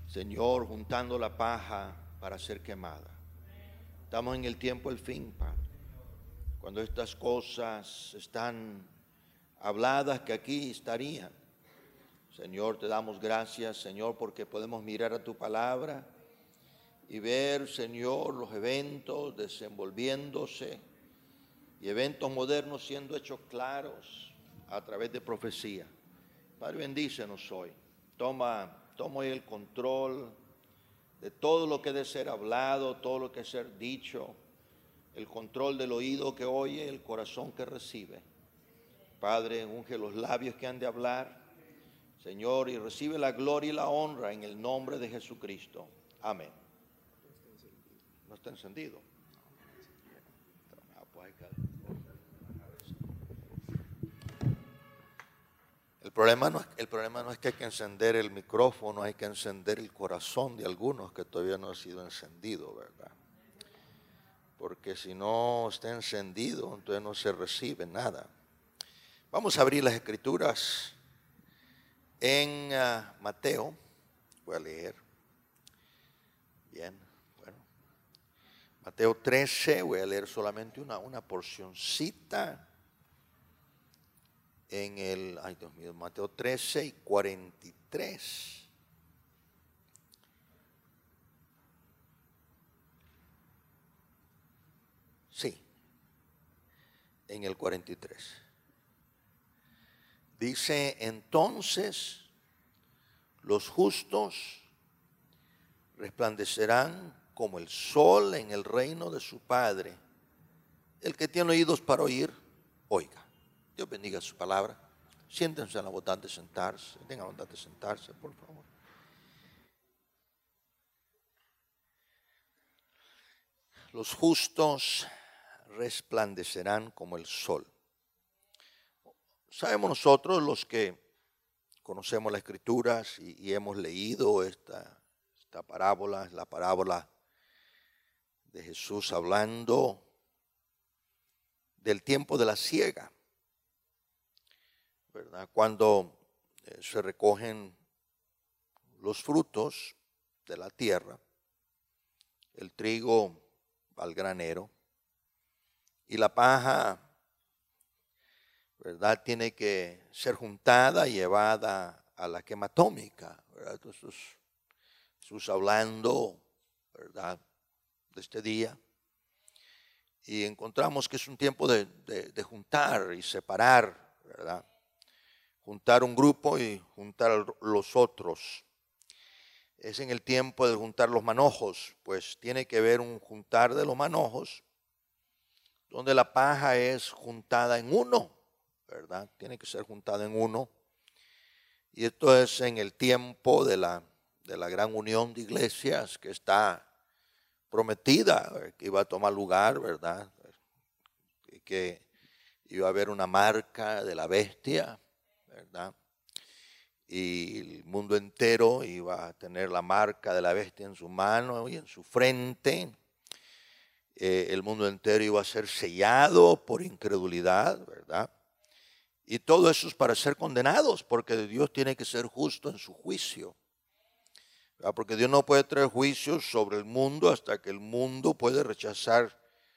Señor, juntando la paja para ser quemada. Estamos en el tiempo del fin, Padre. Cuando estas cosas están habladas que aquí estarían. Señor, te damos gracias, Señor, porque podemos mirar a tu palabra y ver, Señor, los eventos desenvolviéndose y eventos modernos siendo hechos claros a través de profecía. Padre, bendícenos hoy. Toma hoy el control de todo lo que debe ser hablado, todo lo que debe ser dicho, el control del oído que oye, el corazón que recibe. Padre, unge los labios que han de hablar, Señor, y recibe la gloria y la honra en el nombre de Jesucristo. Amén. ¿No está encendido? El problema no es que hay que encender el micrófono, hay que encender el corazón de algunos que todavía no ha sido encendido, ¿verdad? Porque si no está encendido, entonces no se recibe nada. Vamos a abrir las escrituras en Mateo. Voy a leer. Bien, bueno. Mateo 13, voy a leer solamente una porcioncita. En el, ay Dios mío, Mateo 13 y 43. Sí, en el 43. Dice, entonces los justos resplandecerán como el sol en el reino de su Padre. El que tiene oídos para oír, oiga. Dios bendiga su palabra. Siéntense en la bondad de sentarse. Tengan la bondad de sentarse, por favor. Los justos resplandecerán como el sol. Sabemos nosotros, los que conocemos las Escrituras y hemos leído esta parábola, la parábola de Jesús hablando del tiempo de la siega, ¿verdad? Cuando se recogen los frutos de la tierra, el trigo va al granero y la paja, ¿verdad?, tiene que ser juntada y llevada a la quema atómica, ¿verdad? Entonces, Jesús hablando, ¿verdad?, de este día, y encontramos que es un tiempo de juntar y separar, ¿verdad? Juntar un grupo y juntar los otros. Es en el tiempo de juntar los manojos, pues tiene que haber un juntar de los manojos, donde la paja es juntada en uno, ¿verdad? Tiene que ser juntada en uno. Y esto es en el tiempo de la gran unión de iglesias que está prometida, que iba a tomar lugar, ¿verdad? Y que iba a haber una marca de la bestia, ¿verdad? Y el mundo entero iba a tener la marca de la bestia en su mano y en su frente. El mundo entero iba a ser sellado por incredulidad, ¿verdad? Y todo eso es para ser condenados, porque Dios tiene que ser justo en su juicio, ¿verdad? Porque Dios no puede traer juicios sobre el mundo hasta que el mundo puede rechazar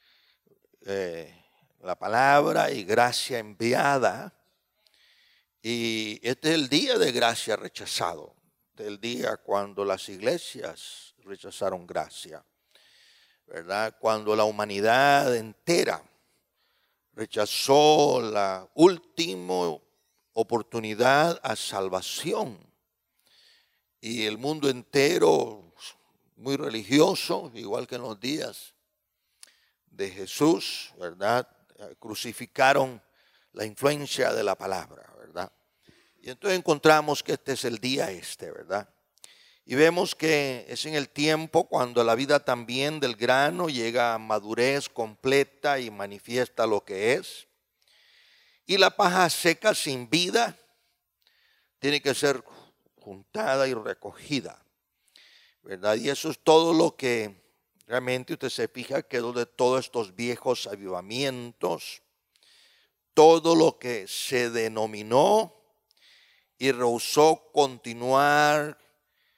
la palabra y gracia enviada. Y este es el día de gracia rechazado, este es el día cuando las iglesias rechazaron gracia, ¿verdad? Cuando la humanidad entera rechazó la última oportunidad a salvación. Y el mundo entero, muy religioso, igual que en los días de Jesús, ¿verdad?, crucificaron la influencia de la palabra, ¿verdad? Y entonces encontramos que este es el día ¿verdad? Y vemos que es en el tiempo cuando la vida también del grano llega a madurez completa y manifiesta lo que es. Y la paja seca sin vida tiene que ser juntada y recogida, ¿verdad? Y eso es todo lo que realmente usted se fija que de todos estos viejos avivamientos, todo lo que se denominó y rehusó continuar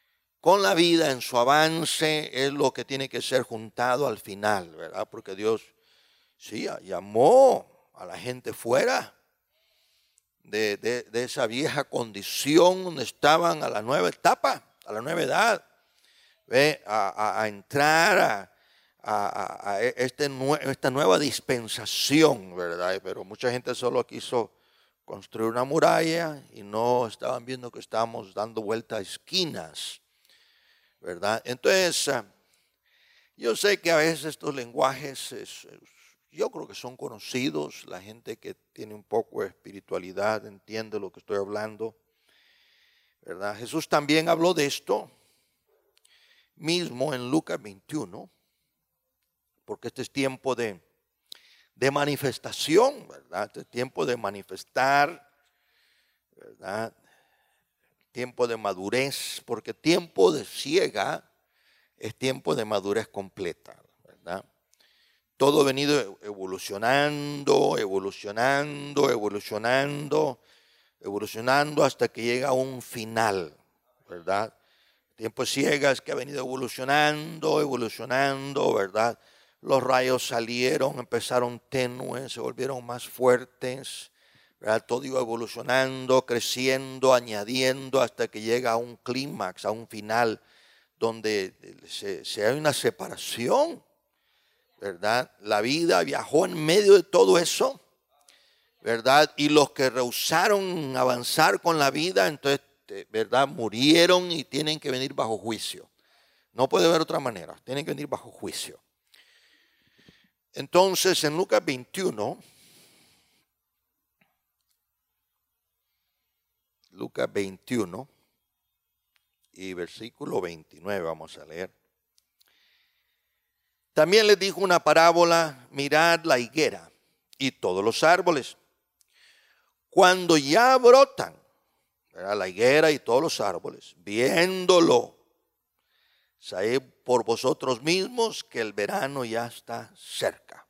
con la vida en su avance es lo que tiene que ser juntado al final, ¿verdad? Porque Dios sí llamó a la gente fuera de esa vieja condición donde estaban a la nueva etapa, a la nueva edad, a entrar a esta nueva dispensación, ¿verdad? Pero mucha gente solo quiso construir una muralla y no estaban viendo que estábamos dando vuelta a esquinas, ¿verdad? Entonces, yo sé que a veces estos lenguajes, yo creo que son conocidos, la gente que tiene un poco de espiritualidad entiende lo que estoy hablando, ¿verdad? Jesús también habló de esto mismo en Lucas 21, porque este es tiempo de manifestación, ¿verdad? Este es tiempo de manifestar, ¿verdad? Tiempo de madurez, porque tiempo de siega es tiempo de madurez completa, ¿verdad? Todo ha venido evolucionando hasta que llega a un final, ¿verdad? Tiempo de siega es que ha venido evolucionando, ¿verdad? Los rayos salieron, empezaron tenues, se volvieron más fuertes, ¿verdad? Todo iba evolucionando, creciendo, añadiendo hasta que llega a un clímax, a un final, donde se hay una separación, ¿verdad? La vida viajó en medio de todo eso, ¿verdad? Y los que rehusaron avanzar con la vida, entonces, ¿verdad? Murieron y tienen que venir bajo juicio. No puede haber otra manera, tienen que venir bajo juicio. Entonces, en Lucas 21, y versículo 29 vamos a leer. También les dijo una parábola: mirad la higuera y todos los árboles. Cuando ya brotan, ¿verdad? La higuera y todos los árboles, viéndolo, sabed por vosotros mismos que el verano ya está cerca.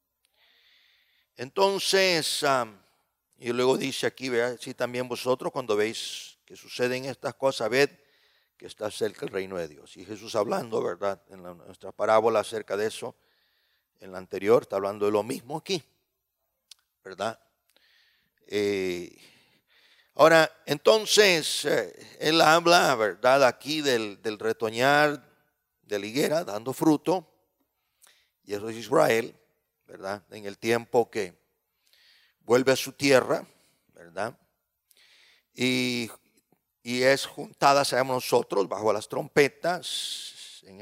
Entonces, y luego dice aquí, ¿verdad? Si también vosotros cuando veis que suceden estas cosas, sabed que está cerca el reino de Dios. Y Jesús hablando, ¿verdad? En nuestra parábola acerca de eso, en la anterior, está hablando de lo mismo aquí, ¿verdad? Ahora, entonces, él habla, ¿verdad? Aquí del retoñar de la higuera, dando fruto, y eso es Israel, ¿verdad? En el tiempo que vuelve a su tierra, ¿verdad? Y es juntada, sabemos nosotros, bajo las trompetas, en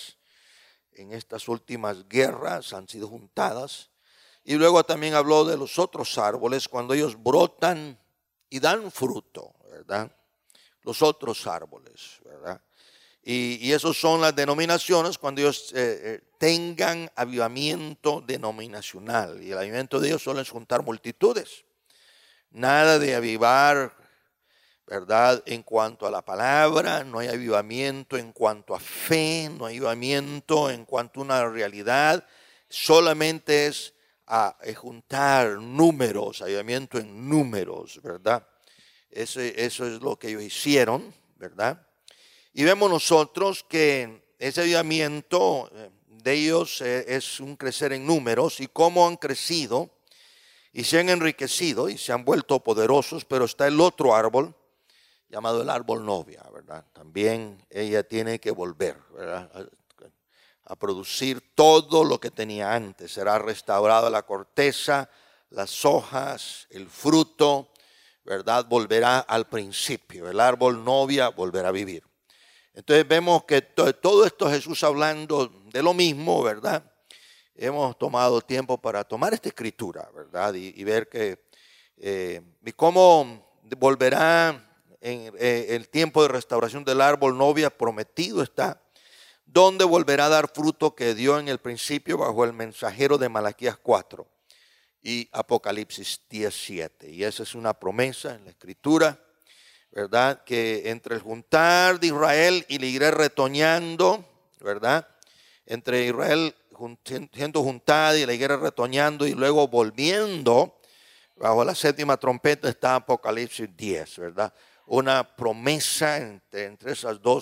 estas últimas guerras han sido juntadas. Y luego también habló de los otros árboles, cuando ellos brotan y dan fruto, ¿verdad? Los otros árboles, ¿verdad? Y esos son las denominaciones cuando ellos tengan avivamiento denominacional. Y el avivamiento de ellos suelen juntar multitudes. Nada de avivar, ¿verdad? En cuanto a la palabra, no hay avivamiento en cuanto a fe, no hay avivamiento en cuanto a una realidad. Solamente es juntar números, avivamiento en números, ¿verdad? Eso es lo que ellos hicieron, ¿verdad? Y vemos nosotros que ese avivamiento de ellos es un crecer en números y cómo han crecido y se han enriquecido y se han vuelto poderosos. Pero está el otro árbol llamado el árbol novia, ¿verdad? También ella tiene que volver, ¿verdad? A producir todo lo que tenía antes. Será restaurada la corteza, las hojas, el fruto, ¿verdad? Volverá al principio. El árbol novia volverá a vivir. Entonces vemos que todo esto Jesús hablando de lo mismo, ¿verdad? Hemos tomado tiempo para tomar esta escritura, ¿verdad? Y ver que y cómo volverá en el tiempo de restauración del árbol novia prometido está, donde volverá a dar fruto que dio en el principio bajo el mensajero de Malaquías 4 y Apocalipsis 17. Y esa es una promesa en la escritura, ¿verdad? Que entre el juntar de Israel y la iré retoñando, ¿verdad? Entre Israel siendo juntada y la higuera retoñando y luego volviendo bajo la séptima trompeta está Apocalipsis 10, ¿verdad? Una promesa entre esas dos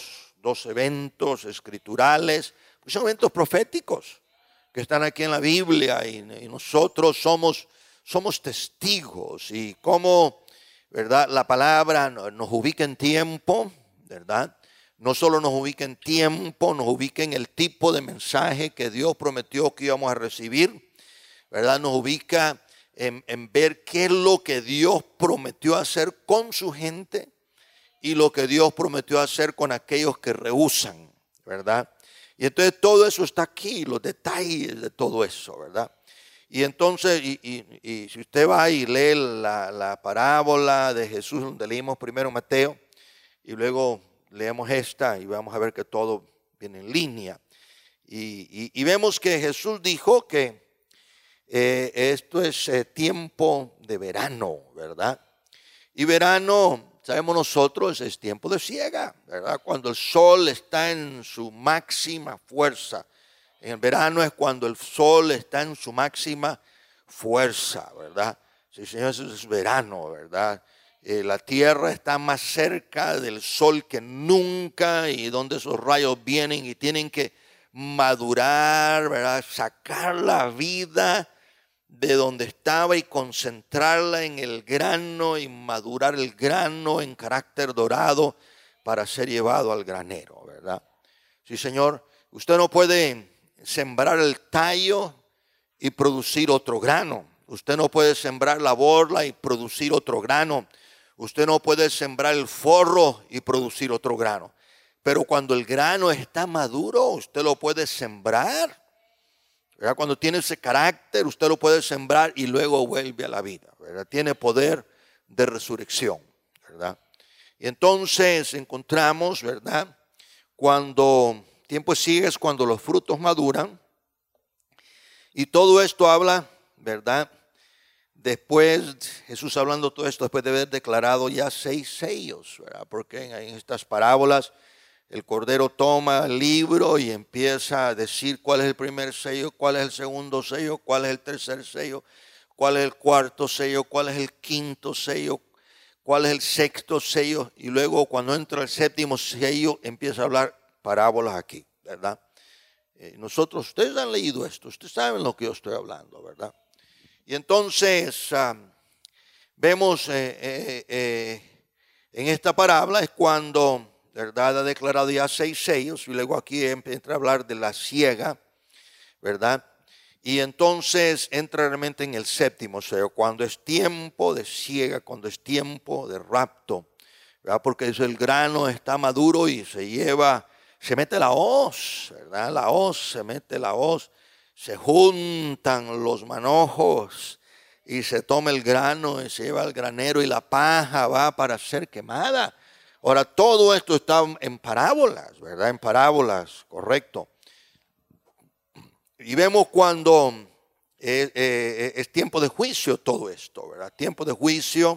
dos eventos escriturales, pues son eventos proféticos que están aquí en la Biblia y nosotros somos testigos y cómo, ¿verdad?, la palabra nos ubica en tiempo, ¿verdad? No solo nos ubica en tiempo, nos ubica en el tipo de mensaje que Dios prometió que íbamos a recibir, ¿verdad? Nos ubica en ver qué es lo que Dios prometió hacer con su gente y lo que Dios prometió hacer con aquellos que rehúsan, ¿verdad? Y entonces todo eso está aquí, los detalles de todo eso, ¿verdad? Y entonces, y si usted va y lee la parábola de Jesús, donde leímos primero Mateo, y luego leemos esta, y vamos a ver que todo viene en línea. Y vemos que Jesús dijo que esto es tiempo de verano, ¿verdad? Y verano, sabemos nosotros, es tiempo de siega, ¿verdad? Cuando el sol está en su máxima fuerza. En el verano es cuando el sol está en su máxima fuerza, ¿verdad? Sí, Señor, eso es verano, ¿verdad? La tierra está más cerca del sol que nunca y donde esos rayos vienen y tienen que madurar, ¿verdad? Sacar la vida de donde estaba y concentrarla en el grano y madurar el grano en carácter dorado para ser llevado al granero, ¿verdad? Sí, Señor, usted no puede sembrar el tallo y producir otro grano. Usted no puede sembrar la borla y producir otro grano. Usted no puede sembrar el forro y producir otro grano. Pero cuando el grano está maduro, usted lo puede sembrar. ¿Verdad? Cuando tiene ese carácter, usted lo puede sembrar y luego vuelve a la vida, ¿verdad? Tiene poder de resurrección, ¿verdad? Y entonces encontramos, ¿verdad? Cuando tiempo sigue es cuando los frutos maduran. Y todo esto habla, ¿verdad? Después, Jesús hablando todo esto, después de haber declarado ya 6 sellos, ¿verdad? Porque en estas parábolas el Cordero toma el libro y empieza a decir cuál es el primer sello, cuál es el segundo sello, cuál es el tercer sello, cuál es el cuarto sello, cuál es el quinto sello, cuál es el sexto sello. Y luego cuando entra el séptimo sello empieza a hablar parábolas aquí, ¿verdad? Nosotros, ustedes han leído esto, ustedes saben lo que yo estoy hablando, ¿verdad? Y entonces vemos en esta parábola es cuando, ¿verdad?, ha declarado ya 6 sellos y luego aquí entra a hablar de la siega, ¿verdad? Y entonces entra realmente en el séptimo sello, cuando es tiempo de siega, cuando es tiempo de rapto, ¿verdad? Porque el grano está maduro y se mete la hoz, ¿verdad? La hoz, se mete la hoz, se juntan los manojos y se toma el grano y se lleva al granero y la paja va para ser quemada. Ahora, todo esto está en parábolas, ¿verdad? En parábolas, correcto. Y vemos cuando es tiempo de juicio todo esto, ¿verdad? Tiempo de juicio.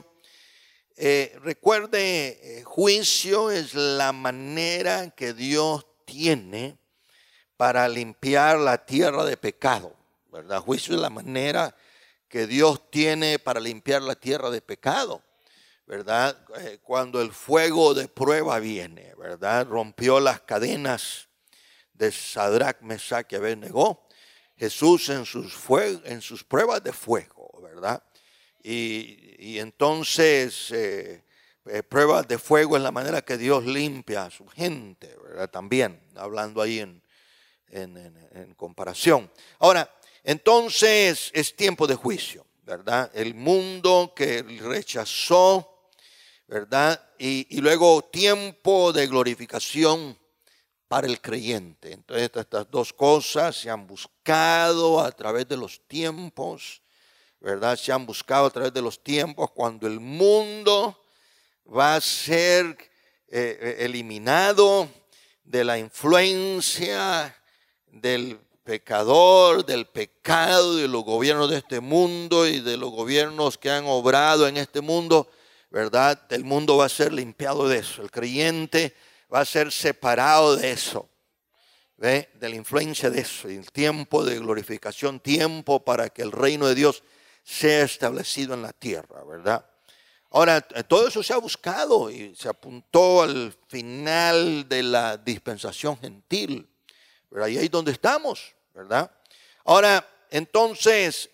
Recuerde, juicio es la manera que Dios tiene para limpiar la tierra de pecado, ¿verdad? Juicio es la manera que Dios tiene para limpiar la tierra de pecado, ¿verdad? Cuando el fuego de prueba viene, ¿verdad? Rompió las cadenas de Sadrach, Mesach y Abednego. Jesús en sus pruebas de fuego, ¿verdad? Y entonces pruebas de fuego es la manera que Dios limpia a su gente, ¿verdad? También, hablando ahí en comparación. Ahora, entonces es tiempo de juicio, ¿verdad? El mundo que rechazó, ¿verdad? Y luego tiempo de glorificación para el creyente. Entonces estas dos cosas se han buscado a través de los tiempos, ¿verdad? Se han buscado a través de los tiempos cuando el mundo va a ser eliminado de la influencia del pecador, del pecado, de los gobiernos de este mundo y de los gobiernos que han obrado en este mundo, ¿verdad? El mundo va a ser limpiado de eso. El creyente va a ser separado de eso, ¿ve? De la influencia de eso. Y el tiempo de glorificación, tiempo para que el reino de Dios sea establecido en la tierra, ¿verdad? Ahora, todo eso se ha buscado y se apuntó al final de la dispensación gentil, ¿verdad? Y ahí es donde estamos, ¿verdad? Ahora, entonces,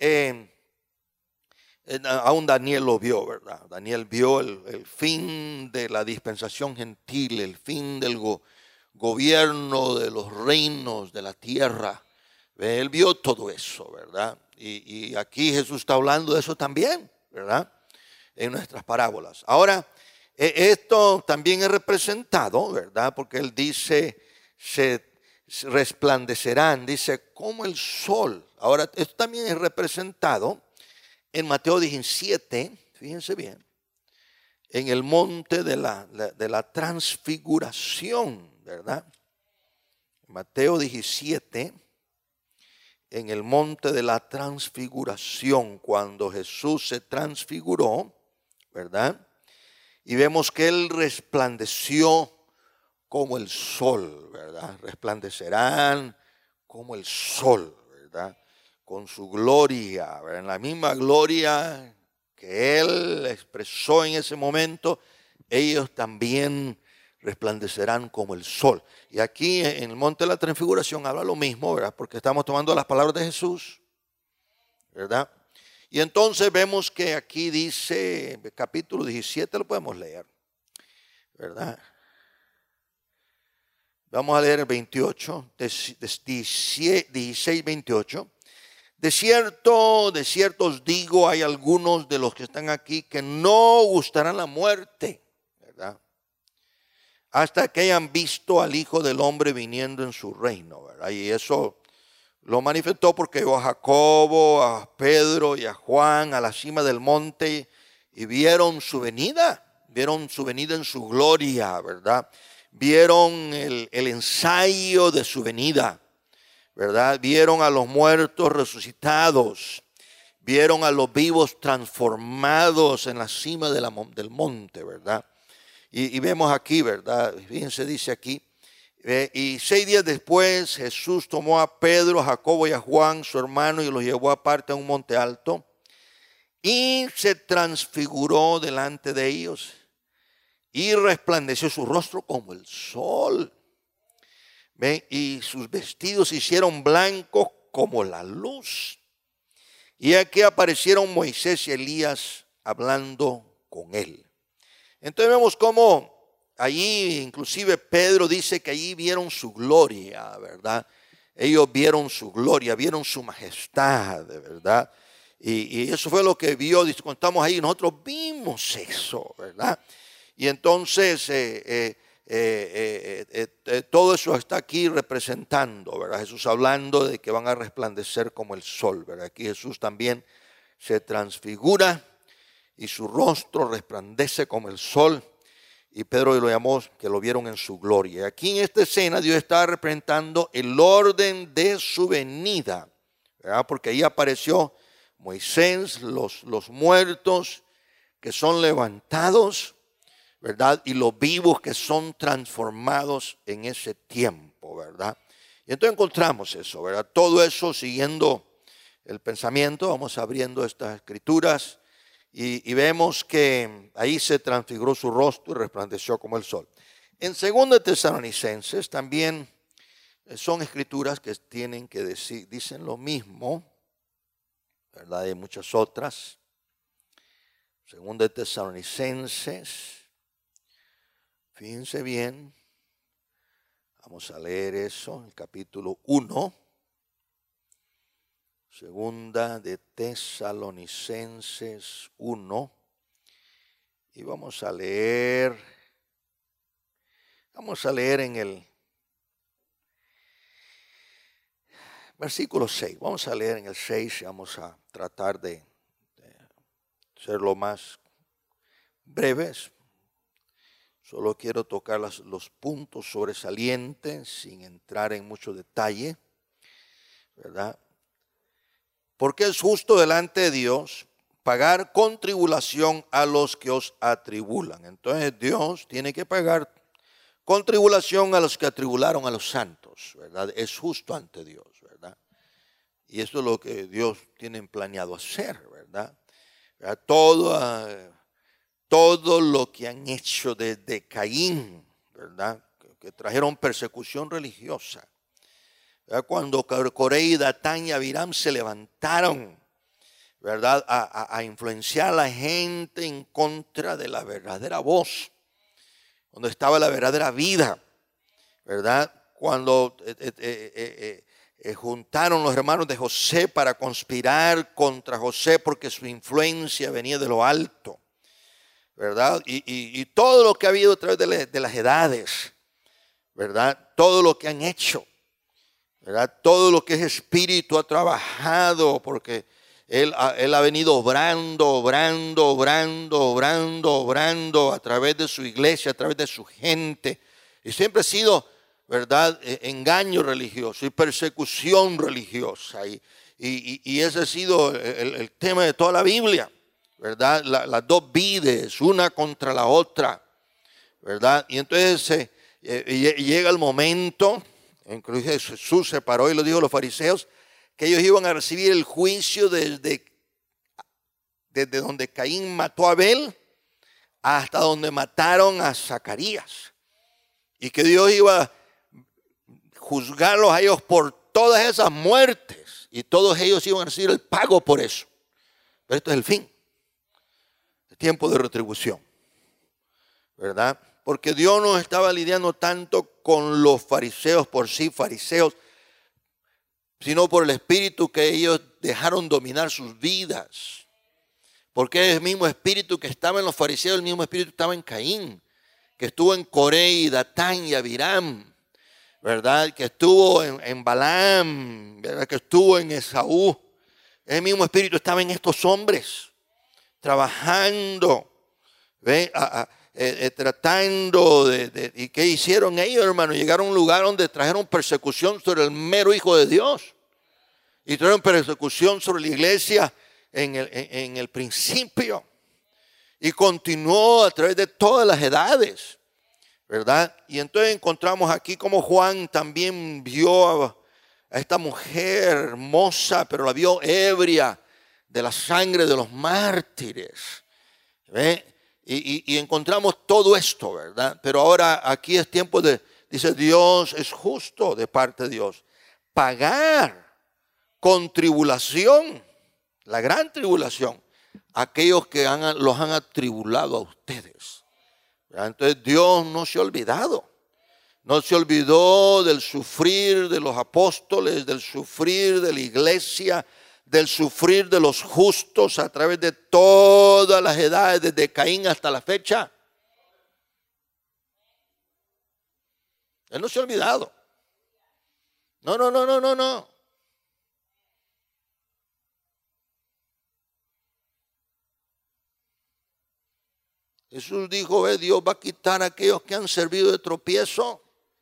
aún Daniel lo vio, ¿verdad? Daniel vio el fin de la dispensación gentil, el fin del gobierno de los reinos de la tierra. Él vio todo eso, ¿verdad? Y aquí Jesús está hablando de eso también, ¿verdad? En nuestras parábolas. Ahora, esto también es representado, ¿verdad? Porque él dice, se resplandecerán, dice, como el sol. Ahora, esto también es representado en Mateo 17, fíjense bien, en el monte de la transfiguración, ¿verdad? Mateo 17, en el monte de la transfiguración, cuando Jesús se transfiguró, ¿verdad? Y vemos que él resplandeció como el sol, ¿verdad? Resplandecerán como el sol, ¿verdad? Con su gloria, ¿verdad? En la misma gloria que él expresó en ese momento, ellos también resplandecerán como el sol. Y aquí en el monte de la transfiguración habla lo mismo, ¿verdad? Porque estamos tomando las palabras de Jesús, ¿verdad? Y entonces vemos que aquí dice, capítulo 17, lo podemos leer, ¿verdad? Vamos a leer el 28, 16, 28. De cierto os digo, hay algunos de los que están aquí que no gustarán la muerte, ¿verdad? Hasta que hayan visto al Hijo del Hombre viniendo en su reino, ¿verdad? Y eso lo manifestó porque llevó a Jacobo, a Pedro y a Juan a la cima del monte y vieron su venida en su gloria, ¿verdad? Vieron el ensayo de su venida, ¿verdad? Vieron a los muertos resucitados, vieron a los vivos transformados en la cima del monte, ¿verdad? Y vemos aquí, ¿verdad? Fíjense, dice aquí, y 6 días después Jesús tomó a Pedro, a Jacobo y a Juan, su hermano, y los llevó aparte a un monte alto y se transfiguró delante de ellos y resplandeció su rostro como el sol. ¿Ven? Y sus vestidos se hicieron blancos como la luz. Y aquí aparecieron Moisés y Elías hablando con él. Entonces vemos cómo allí inclusive Pedro dice que allí vieron su gloria, ¿verdad? Ellos vieron su gloria, vieron su majestad, ¿verdad? Y eso fue lo que vio, cuando estamos ahí, nosotros vimos eso, ¿verdad? Y entonces todo eso está aquí representando, ¿verdad? Jesús hablando de que van a resplandecer como el sol, ¿verdad? Aquí Jesús también se transfigura y su rostro resplandece como el sol. Y Pedro lo llamó que lo vieron en su gloria. Aquí en esta escena Dios está representando el orden de su venida, ¿verdad? Porque ahí apareció Moisés, los muertos que son levantados, ¿verdad? Y los vivos que son transformados en ese tiempo, ¿verdad? Y entonces encontramos eso, ¿verdad? Todo eso siguiendo el pensamiento, vamos abriendo estas escrituras y vemos que ahí se transfiguró su rostro y resplandeció como el sol. En 2 Tesalonicenses también son escrituras que tienen que decir, dicen lo mismo, ¿verdad? Hay muchas otras. 2 Tesalonicenses, fíjense bien, vamos a leer eso, el capítulo 1. 2 Tesalonicenses 1. Y vamos a leer en el versículo 6. Vamos a leer en el 6 y vamos a tratar de ser lo más breves. Solo quiero tocar los puntos sobresalientes sin entrar en mucho detalle, ¿verdad? Porque es justo delante de Dios pagar con tribulación a los que os atribulan. Entonces Dios tiene que pagar con tribulación a los que atribularon a los santos, ¿verdad? Es justo ante Dios, ¿verdad? Y esto es lo que Dios tiene planeado hacer, ¿verdad? Todo todo lo que han hecho desde Caín, ¿verdad? Que trajeron persecución religiosa. ¿Verdad? Cuando Coré y Datán y Abiram se levantaron, ¿verdad? A influenciar a la gente en contra de la verdadera voz, donde estaba la verdadera vida, ¿verdad? Cuando juntaron los hermanos de José para conspirar contra José porque su influencia venía de lo alto, ¿verdad? Y todo lo que ha habido a través de las edades, ¿verdad? Todo lo que han hecho, ¿verdad? Todo lo que es espíritu ha trabajado porque Él ha venido obrando a través de su iglesia, a través de su gente. Y siempre ha sido, ¿verdad?, engaño religioso y persecución religiosa. Y ese ha sido el tema de toda la Biblia, ¿verdad? Las dos vides, una contra la otra, ¿verdad? Y entonces llega el momento en que Jesús se paró y lo dijo a los fariseos, que ellos iban a recibir el juicio desde donde Caín mató a Abel hasta donde mataron a Zacarías. Y que Dios iba a juzgarlos a ellos por todas esas muertes. Y todos ellos iban a recibir el pago por eso. Pero esto es el fin. El tiempo de retribución. ¿Verdad? Porque Dios no estaba lidiando tanto con los fariseos por sí, fariseos, sino por el espíritu que ellos dejaron dominar sus vidas. Porque es el mismo espíritu que estaba en los fariseos, el mismo espíritu que estaba en Caín, que estuvo en Coré y Datán y Abiram, ¿verdad? Que estuvo en Balaam, ¿verdad? Que estuvo en Esaú. El mismo espíritu estaba en estos hombres, trabajando, ¿ve? Tratando ¿y qué hicieron ellos, hermano? Llegaron a un lugar donde trajeron persecución sobre el mero Hijo de Dios. Y trajeron persecución sobre la iglesia en el principio. Y continuó a través de todas las edades, ¿verdad? Y entonces encontramos aquí como Juan también vio a esta mujer hermosa, pero la vio ebria de la sangre de los mártires, ¿ve? Y encontramos todo esto, ¿verdad? Pero ahora aquí es tiempo dice Dios es justo de parte de Dios, pagar con tribulación, la gran tribulación, aquellos que los han atribulado a ustedes. ¿Verdad? Entonces Dios no se ha olvidado. No se olvidó del sufrir de los apóstoles, del sufrir de la iglesia, del sufrir de los justos a través de todas las edades, desde Caín hasta la fecha. Él no se ha olvidado. No. Jesús dijo, Dios va a quitar a aquellos que han servido de tropiezo.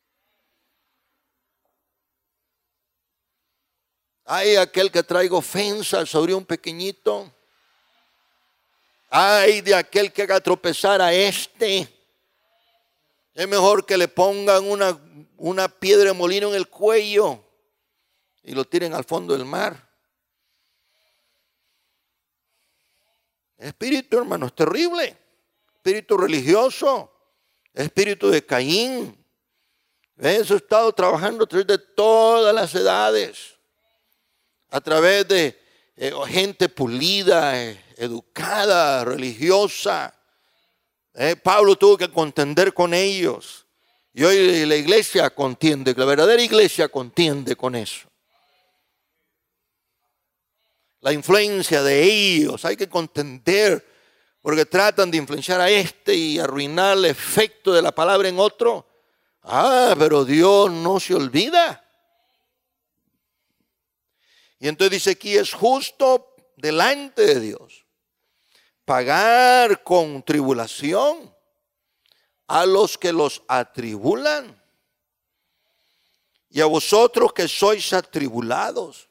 Hay aquel que traiga ofensa sobre un pequeñito. Hay de aquel que haga tropezar a este. Es mejor que le pongan una piedra de molino en el cuello y lo tiren al fondo del mar. Espíritu, hermano, es terrible. Espíritu religioso, espíritu de Caín. Eso ha estado trabajando a través de todas las edades, a través de gente pulida, educada, religiosa. Pablo tuvo que contender con ellos. Y hoy la iglesia contiende, la verdadera iglesia contiende con eso. La influencia de ellos, hay que contender. Porque tratan de influenciar a este y arruinar el efecto de la palabra en otro. Pero Dios no se olvida. Y entonces dice aquí, es justo delante de Dios pagar con tribulación a los que los atribulan. Y a vosotros que sois atribulados,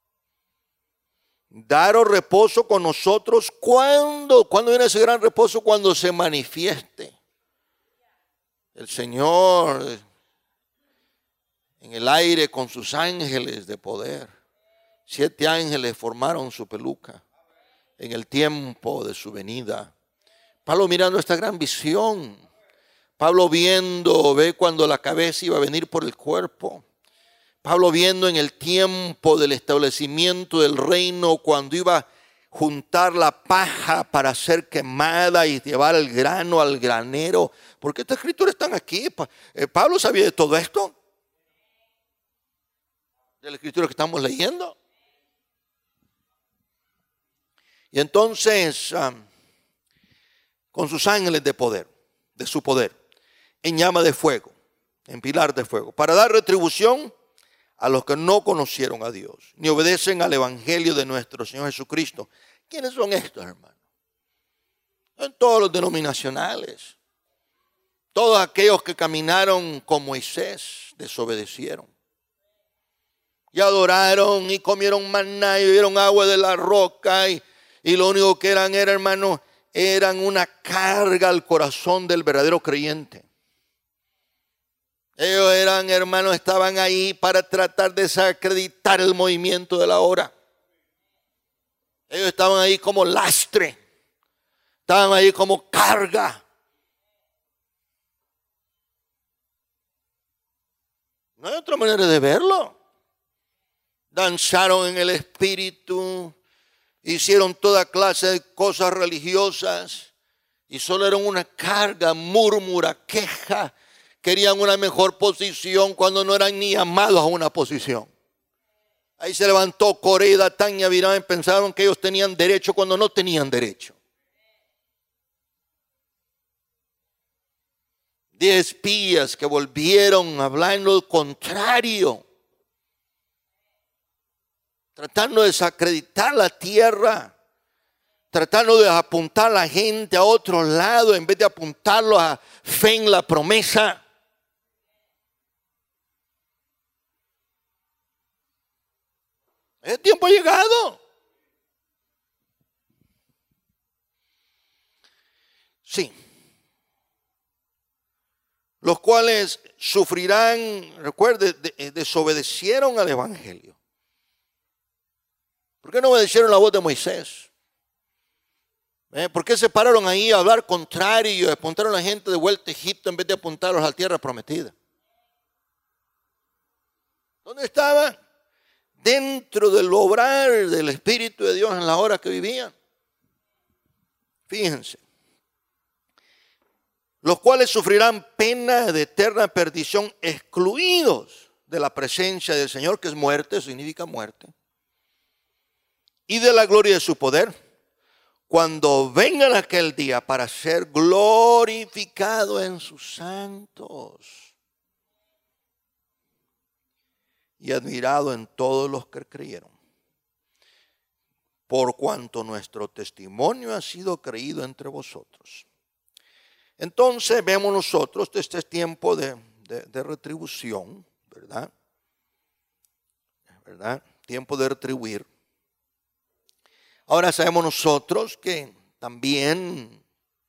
daros reposo con nosotros. ¿Cuándo viene ese gran reposo? Cuando se manifieste el Señor en el aire con sus ángeles de poder. 7 ángeles formaron su peluca en el tiempo de su venida Pablo mirando esta gran visión. Pablo viendo, ve cuando la cabeza iba a venir por el cuerpo. Pablo viendo en el tiempo del establecimiento del reino, cuando iba a juntar la paja para ser quemada y llevar el grano al granero. ¿Por qué estas escrituras están aquí? Pablo sabía de todo esto. De la escritura que estamos leyendo. Y entonces, con sus ángeles de poder, de su poder, en llama de fuego, en pilar de fuego, para dar retribución a los que no conocieron a Dios, ni obedecen al evangelio de nuestro Señor Jesucristo. ¿Quiénes son estos, hermanos? Son todos los denominacionales, todos aquellos que caminaron con Moisés, desobedecieron. Y adoraron y comieron maná y bebieron agua de la roca y lo único que eran, hermanos, eran una carga al corazón del verdadero creyente. Ellos eran, hermanos, estaban ahí para tratar de desacreditar el movimiento de la hora. Ellos estaban ahí como lastre, estaban ahí como carga. No hay otra manera de verlo. Danzaron en el espíritu, hicieron toda clase de cosas religiosas y solo eran una carga, murmura, queja. Querían una mejor posición cuando no eran ni llamados a una posición. Ahí se levantó Coré, Datán y Abiram y pensaron que ellos tenían derecho cuando no tenían derecho. 10 espías que volvieron hablando lo contrario, tratando de desacreditar la tierra, tratando de apuntar a la gente a otro lado en vez de apuntarlo a fe en la promesa. El tiempo ha llegado. Sí. Los cuales sufrirán, recuerde, desobedecieron al evangelio. ¿Por qué no obedecieron la voz de Moisés? ¿Por qué se pararon ahí a hablar contrario y apuntaron a la gente de vuelta a Egipto en vez de apuntarlos a la tierra prometida? ¿Dónde estaban? Dentro del obrar del Espíritu de Dios en la hora que vivían. Fíjense. Los cuales sufrirán pena de eterna perdición, excluidos de la presencia del Señor, que es muerte, significa muerte, y de la gloria de su poder, cuando vengan aquel día para ser glorificado en sus santos y admirado en todos los que creyeron, por cuanto nuestro testimonio ha sido creído entre vosotros. Entonces vemos nosotros este tiempo de retribución, ¿verdad? ¿Verdad? Tiempo de retribuir. Ahora sabemos nosotros que también,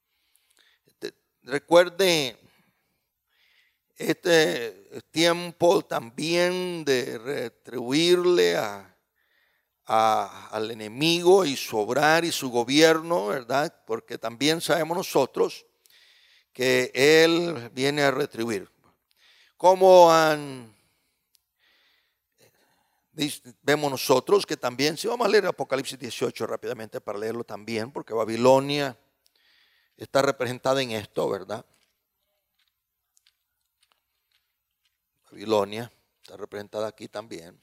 recuerde, este tiempo también de retribuirle al enemigo y su obrar y su gobierno, ¿verdad? Porque también sabemos nosotros que él viene a retribuir. Como vemos nosotros que también, si vamos a leer Apocalipsis 18 rápidamente para leerlo también, porque Babilonia está representada en esto, ¿verdad? Babilonia está representada aquí también.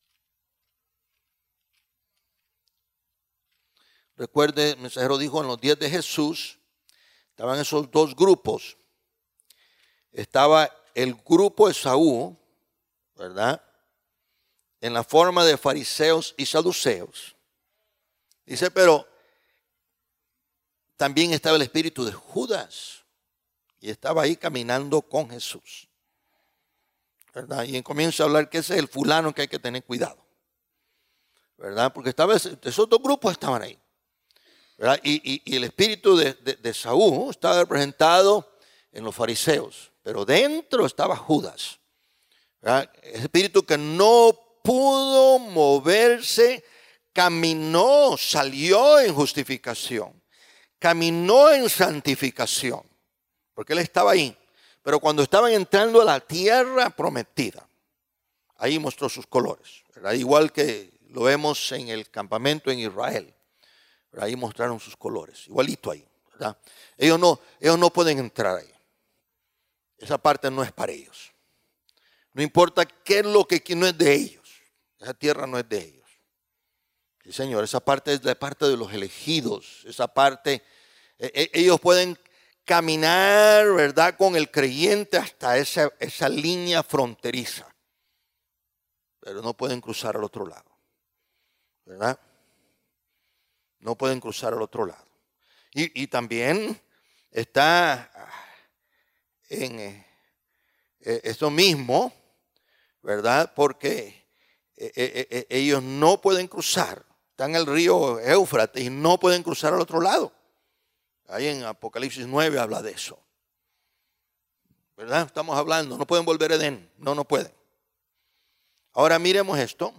Recuerde, el mensajero dijo, en los días de Jesús estaban esos dos grupos. Estaba el grupo de Esaú, ¿verdad? En la forma de fariseos y saduceos. Dice, pero también estaba el espíritu de Judas. Y estaba ahí caminando con Jesús, ¿verdad? Y comienza a hablar que ese es el fulano que hay que tener cuidado, ¿verdad? Porque esos dos grupos estaban ahí, ¿verdad? Y el espíritu de Saúl estaba representado en los fariseos, pero dentro estaba Judas, ¿verdad? El espíritu que no pudo moverse, caminó, salió en justificación, caminó en santificación, porque él estaba ahí. Pero cuando estaban entrando a la tierra prometida, ahí mostró sus colores, ¿verdad? Igual que lo vemos en el campamento en Israel, ¿verdad? Ahí mostraron sus colores, igualito ahí, ¿verdad? Ellos no pueden entrar ahí. Esa parte no es para ellos. No importa qué es lo que no es de ellos. Esa tierra no es de ellos. Sí, Señor, esa parte es la parte de los elegidos. Esa parte, ellos pueden caminar, ¿verdad?, con el creyente hasta esa línea fronteriza. Pero no pueden cruzar al otro lado, ¿verdad? No pueden cruzar al otro lado. Y también está en esto mismo, ¿verdad? Porque ellos no pueden cruzar. Están en el río Éufrates y no pueden cruzar al otro lado. Ahí en Apocalipsis 9 habla de eso, ¿verdad? Estamos hablando, no pueden volver a Edén. No pueden. Ahora miremos esto.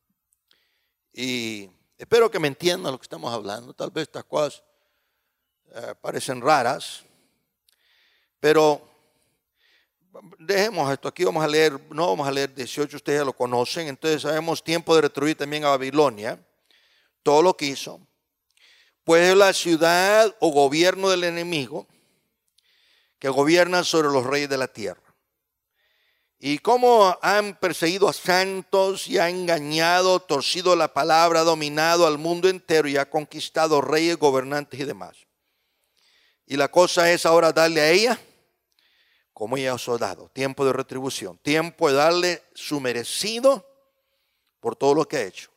Y espero que me entiendan lo que estamos hablando. Tal vez estas cosas parecen raras. Pero dejemos esto. Aquí vamos a leer, no vamos a leer 18, ustedes ya lo conocen. Entonces sabemos tiempo de retribuir también a Babilonia todo lo que hizo. Pues es la ciudad o gobierno del enemigo que gobierna sobre los reyes de la tierra. Y cómo han perseguido a santos y ha engañado, torcido la palabra, ha dominado al mundo entero y ha conquistado reyes, gobernantes y demás. Y la cosa es ahora darle a ella como ella os ha dado, tiempo de retribución, tiempo de darle su merecido por todo lo que ha hecho.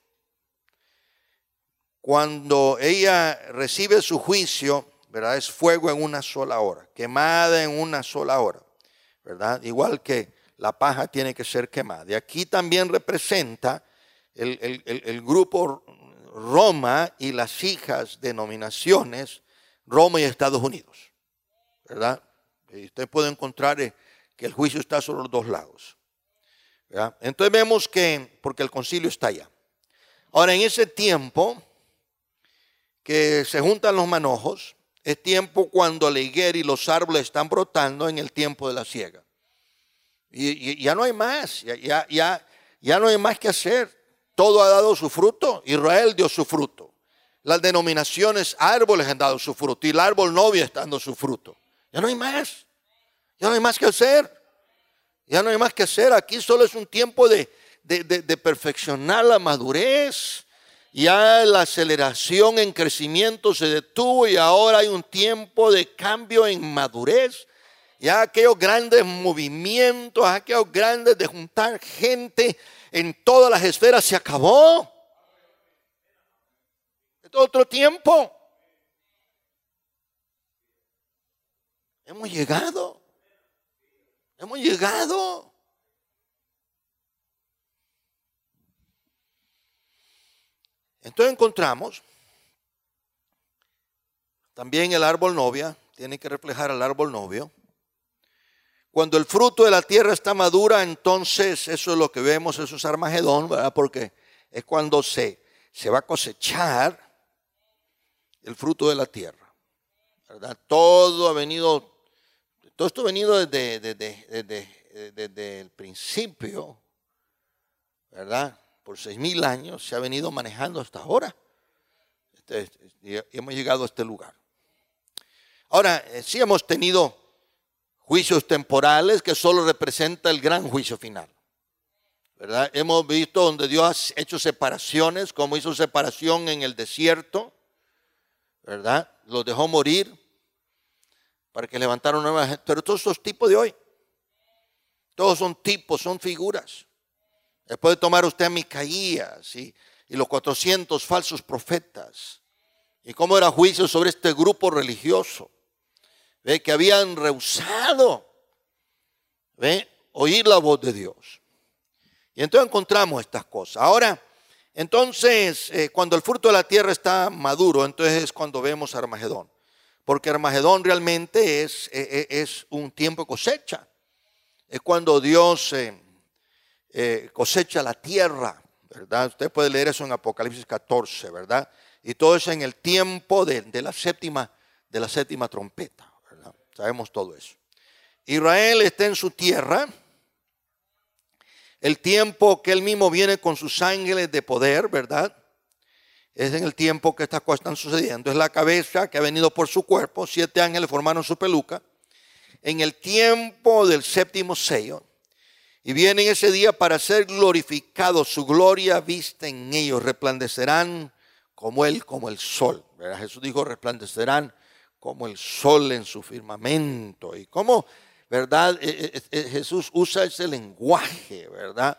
Cuando ella recibe su juicio, ¿verdad? Es fuego en una sola hora, quemada en una sola hora, ¿verdad? Igual que la paja tiene que ser quemada. Y aquí también representa el grupo Roma y las hijas denominaciones, Roma y Estados Unidos, ¿verdad? Y usted puede encontrar que el juicio está sobre los dos lados, ¿verdad? Entonces vemos que, porque el concilio está allá. Ahora en ese tiempo que se juntan los manojos, es tiempo cuando la higuera y los árboles están brotando en el tiempo de la siega. Y ya no hay más, ya no hay más que hacer. Todo ha dado su fruto. Israel dio su fruto. Las denominaciones, árboles han dado su fruto. Y el árbol novio está dando su fruto. Ya no hay más. Ya no hay más que hacer. Ya no hay más que hacer. Aquí solo es un tiempo de perfeccionar la madurez. Ya la aceleración en crecimiento se detuvo y ahora hay un tiempo de cambio en madurez. Ya aquellos grandes movimientos, aquellos grandes de juntar gente en todas las esferas se acabó. Es otro tiempo. Hemos llegado. Hemos llegado. Entonces encontramos también el árbol novia, tiene que reflejar al árbol novio. Cuando el fruto de la tierra está madura, entonces eso es lo que vemos, eso es Armagedón, ¿verdad? Porque es cuando se va a cosechar el fruto de la tierra, ¿verdad? Todo esto ha venido desde el principio, ¿verdad? Por 6,000 años se ha venido manejando hasta ahora. Y hemos llegado a este lugar. Ahora, sí hemos tenido juicios temporales que solo representa el gran juicio final, ¿verdad? Hemos visto donde Dios ha hecho separaciones, como hizo separación en el desierto, ¿verdad? Los dejó morir para que levantaran nuevas gente. Pero todos esos tipos de hoy, todos son tipos, son figuras. Después de tomar usted a Micaías y los 400 falsos profetas, y cómo era juicio sobre este grupo religioso, ¿ve? Que habían rehusado, ¿ve? Oír la voz de Dios. Y entonces encontramos estas cosas. Ahora, entonces, cuando el fruto de la tierra está maduro, entonces es cuando vemos Armagedón. Porque Armagedón realmente es un tiempo de cosecha. Es cuando Dios cosecha la tierra, ¿verdad? Usted puede leer eso en Apocalipsis 14, ¿verdad? Y todo eso en el tiempo de la séptima de la séptima trompeta, ¿verdad? Sabemos todo eso. Israel está en su tierra. El tiempo que él mismo viene con sus ángeles de poder, ¿verdad? Es en el tiempo que estas cosas están sucediendo. Es la cabeza que ha venido por su cuerpo. 7 ángeles formaron su peluca. En el tiempo del séptimo sello. Y vienen ese día para ser glorificados. Su gloria vista en ellos. Resplandecerán como él, como el sol. ¿Verdad? Jesús dijo, resplandecerán como el sol en su firmamento. Y como, ¿verdad? Jesús usa ese lenguaje, ¿verdad?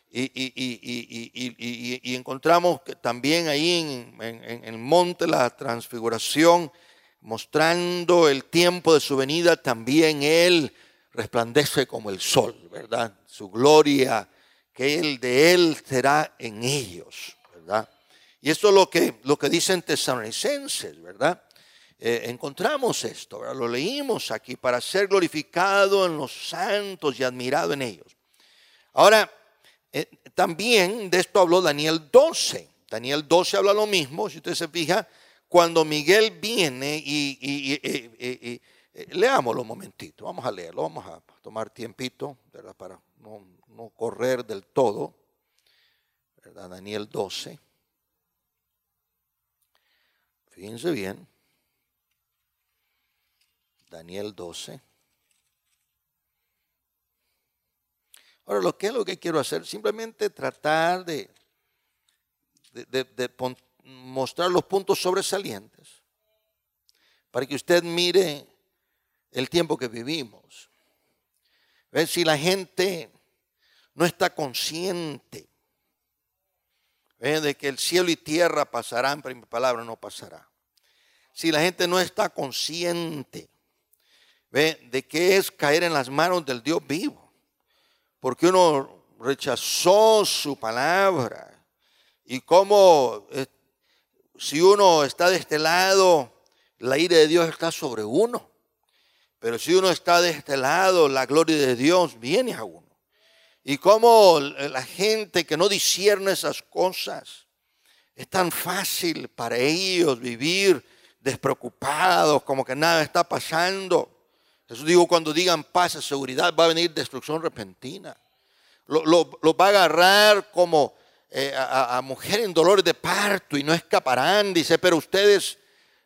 Y encontramos que también ahí en el monte la transfiguración, mostrando el tiempo de su venida, también él resplandece como el sol, ¿verdad? Su gloria, que de él será en ellos, ¿verdad? Y esto es lo que dicen Tesalonicenses, ¿verdad? Encontramos esto, ¿verdad? Lo leímos aquí, para ser glorificado en los santos y admirado en ellos. Ahora, también de esto habló Daniel 12. Daniel 12 habla lo mismo, si usted se fija, cuando Miguel viene leámoslo un momentito, vamos a leerlo, vamos a tomar tiempito, ¿verdad? Para no correr del todo, ¿verdad? Daniel 12. Fíjense bien. Daniel 12. Ahora, lo que quiero hacer, simplemente tratar de mostrar los puntos sobresalientes para que usted mire el tiempo que vivimos. ¿Ves? Si la gente no está consciente, ¿ves?, de que el cielo y tierra pasarán, pero mi palabra no pasará. Si la gente no está consciente, ¿ves?, de que es caer en las manos del Dios vivo, porque uno rechazó su palabra. Y como si uno está de este lado, la ira de Dios está sobre uno. Pero si uno está de este lado, la gloria de Dios viene a uno. Y como la gente que no discierne esas cosas, es tan fácil para ellos vivir despreocupados, como que nada está pasando. Jesús dijo, cuando digan paz y seguridad, va a venir destrucción repentina. Lo va a agarrar como a mujer en dolores de parto y no escaparán. Dice, pero ustedes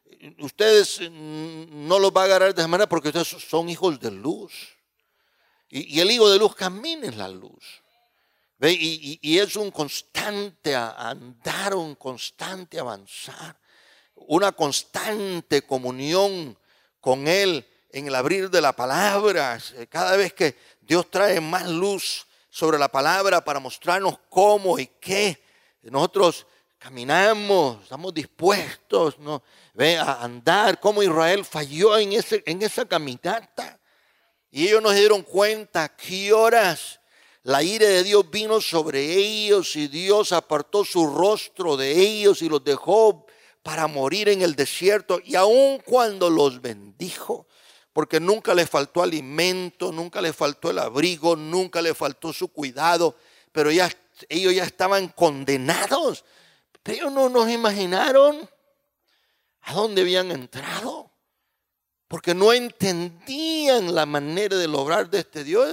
no los va a agarrar de esa manera porque ustedes son hijos de luz. Y el hijo de luz camina en la luz. ¿Ve? Y es un constante andar, un constante avanzar, una constante comunión con Él en el abrir de la palabra. Cada vez que Dios trae más luz sobre la palabra para mostrarnos cómo y qué, nosotros caminamos, estamos dispuestos, ¿no?, a andar. Como Israel falló en esa caminata. Y ellos no se dieron cuenta a qué horas la ira de Dios vino sobre ellos y Dios apartó su rostro de ellos y los dejó para morir en el desierto. Y aun cuando los bendijo, porque nunca les faltó alimento, nunca les faltó el abrigo, nunca les faltó su cuidado, pero ellos ya estaban condenados. Pero ellos no nos imaginaron a dónde habían entrado, porque no entendían la manera de obrar de este Dios.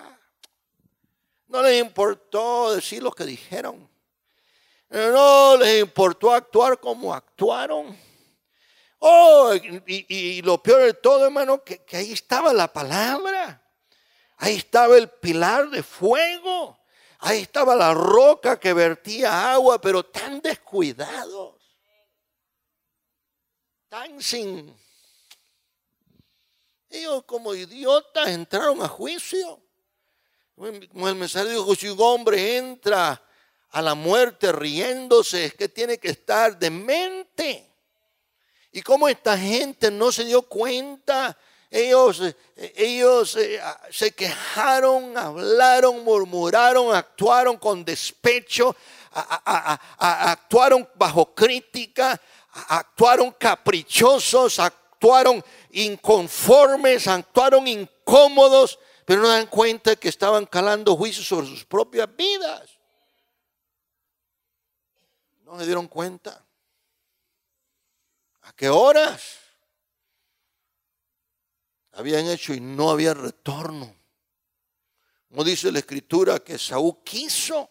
No les importó decir lo que dijeron. No les importó actuar como actuaron. Y lo peor de todo, hermano, que ahí estaba la palabra. Ahí estaba el pilar de fuego. Ahí estaba la roca que vertía agua, pero tan descuidados. Tan sin... Ellos como idiotas entraron a juicio. Como el mensaje dijo, si un hombre entra a la muerte riéndose, es que tiene que estar demente. Y como esta gente no se dio cuenta, ellos se quejaron, hablaron, murmuraron, actuaron con despecho, actuaron bajo crítica, actuaron caprichosos, actuaron inconformes, actuaron incómodos, pero no dan cuenta que estaban calando juicios sobre sus propias vidas. ¿No se dieron cuenta? ¿A qué horas? habían hecho y no había retorno. Como dice la Escritura, que Saúl quiso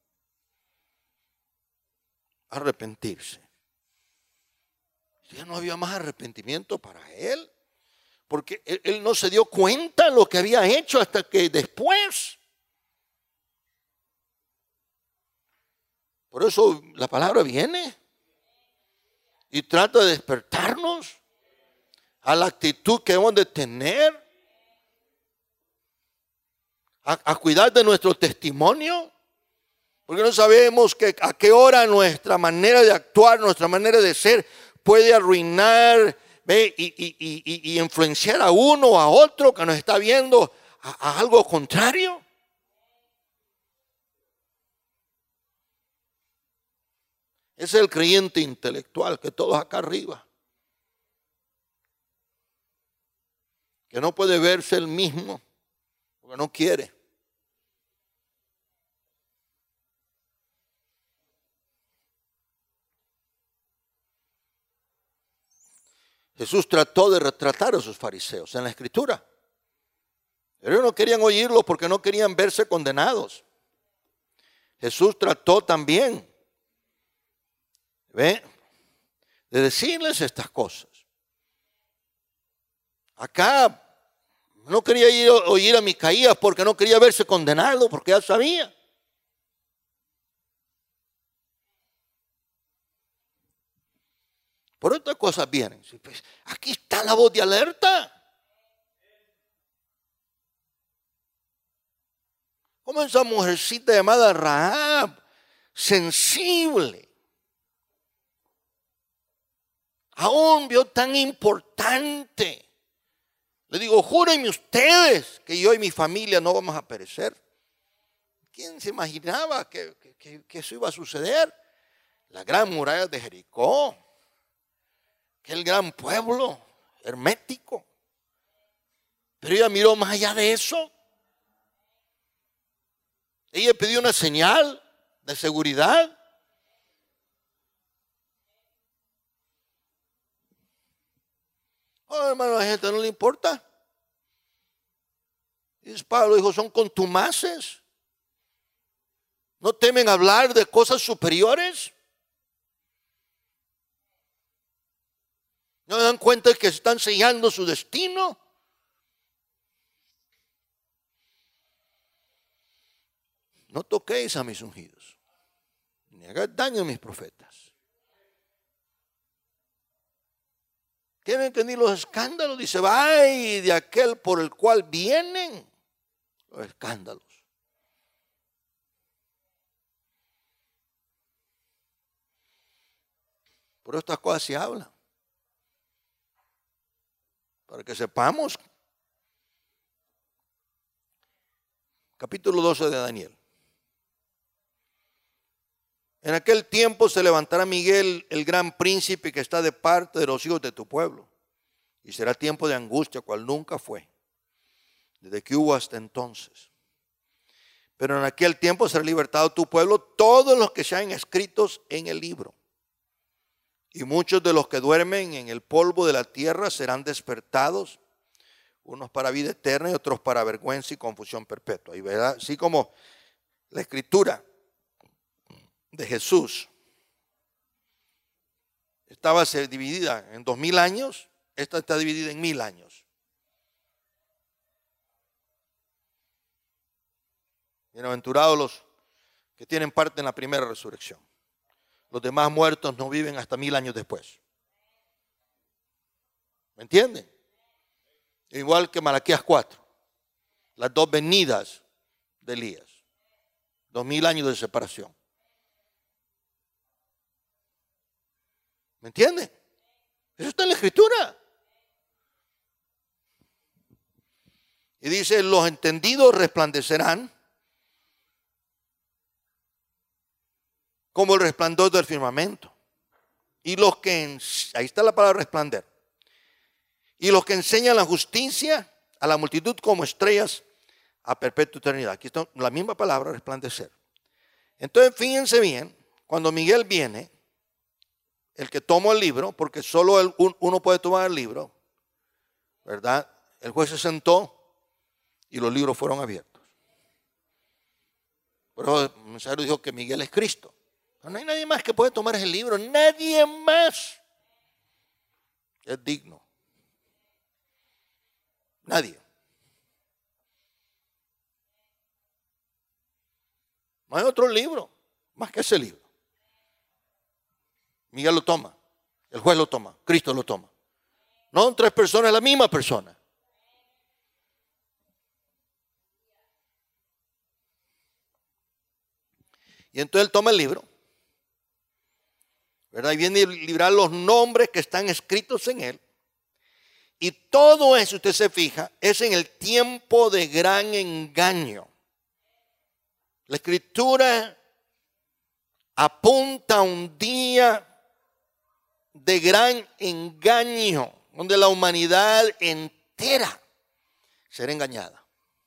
arrepentirse. Ya no había más arrepentimiento para él, porque él no se dio cuenta de lo que había hecho hasta que después. Por eso la palabra viene y trata de despertarnos a la actitud que debemos de tener, a cuidar de nuestro testimonio, porque no sabemos a qué hora nuestra manera de actuar, nuestra manera de ser puede arruinar y influenciar a uno o a otro que nos está viendo a algo contrario. Ese es el creyente intelectual, que todos acá arriba, que no puede verse el mismo porque no quiere. Jesús trató de retratar a sus fariseos en la Escritura. Pero ellos no querían oírlo porque no querían verse condenados. Jesús trató también de decirles estas cosas. Acá no quería oír a Micaías porque no quería verse condenado, porque ya sabía. Por otras cosas vienen. Pues, aquí está la voz de alerta. Como esa mujercita llamada Rahab, sensible, aún vio tan importante. Le digo, júrenme ustedes que yo y mi familia no vamos a perecer. ¿Quién se imaginaba que eso iba a suceder? La gran muralla de Jericó, aquel gran pueblo hermético. Pero ella miró más allá de eso. Ella pidió una señal de seguridad. Oh, hermano, a la gente no le importa. Y Pablo dijo, son contumaces. No temen hablar de cosas superiores. ¿No se dan cuenta de que están sellando su destino? No toquéis a mis ungidos, ni hagáis daño a mis profetas. ¿Quieren entender los escándalos? Dice, ay de aquel por el cual vienen los escándalos. Por estas cosas se habla. Para que sepamos. Capítulo 12 de Daniel. En aquel tiempo se levantará Miguel, el gran príncipe que está de parte de los hijos de tu pueblo. Y será tiempo de angustia, cual nunca fue, desde que hubo hasta entonces. Pero en aquel tiempo será libertado tu pueblo, todos los que sean escritos en el libro. Y muchos de los que duermen en el polvo de la tierra serán despertados, unos para vida eterna y otros para vergüenza y confusión perpetua. Y verá, así como la escritura de Jesús estaba dividida en 2000 años, esta está dividida en 1000 años. Bienaventurados los que tienen parte en la primera resurrección. Los demás muertos no viven hasta 1000 años después. ¿Me entienden? Igual que Malaquías 4, las dos venidas de Elías, 2000 años de separación. ¿Me entienden? Eso está en la Escritura. Y dice, los entendidos resplandecerán como el resplandor del firmamento. Y los que, ahí está la palabra resplandor. Y los que enseñan la justicia a la multitud como estrellas a perpetua eternidad. Aquí está la misma palabra, resplandecer. Entonces, fíjense bien, cuando Miguel viene, el que tomó el libro, porque solo uno puede tomar el libro, ¿verdad? el juez se sentó y los libros fueron abiertos. Pero el mensaje dijo que Miguel es Cristo. No hay nadie más que puede tomar ese libro. Nadie más es digno. Nadie. No hay otro libro más que ese libro. Miguel lo toma, el juez lo toma, Cristo lo toma. No son tres personas, la misma persona. Y entonces él toma el libro, ¿verdad? Y viene a librar los nombres que están escritos en él. Y todo eso, usted se fija, es en el tiempo de gran engaño. La Escritura apunta a un día de gran engaño, donde la humanidad entera será engañada.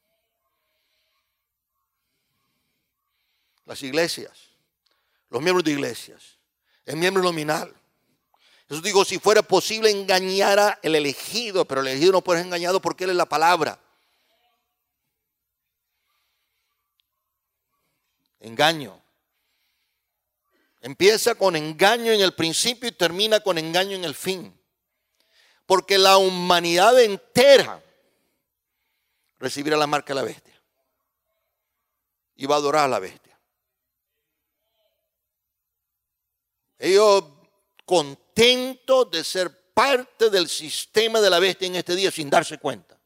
Las iglesias, los miembros de iglesias, el miembro nominal. Jesús dijo, si fuera posible engañar al elegido, pero el elegido no puede ser engañado porque él es la palabra. Engaño. Empieza con engaño en el principio y termina con engaño en el fin. Porque la humanidad entera recibirá la marca de la bestia. Y va a adorar a la bestia. Ellos contentos de ser parte del sistema de la bestia en este día sin darse cuenta.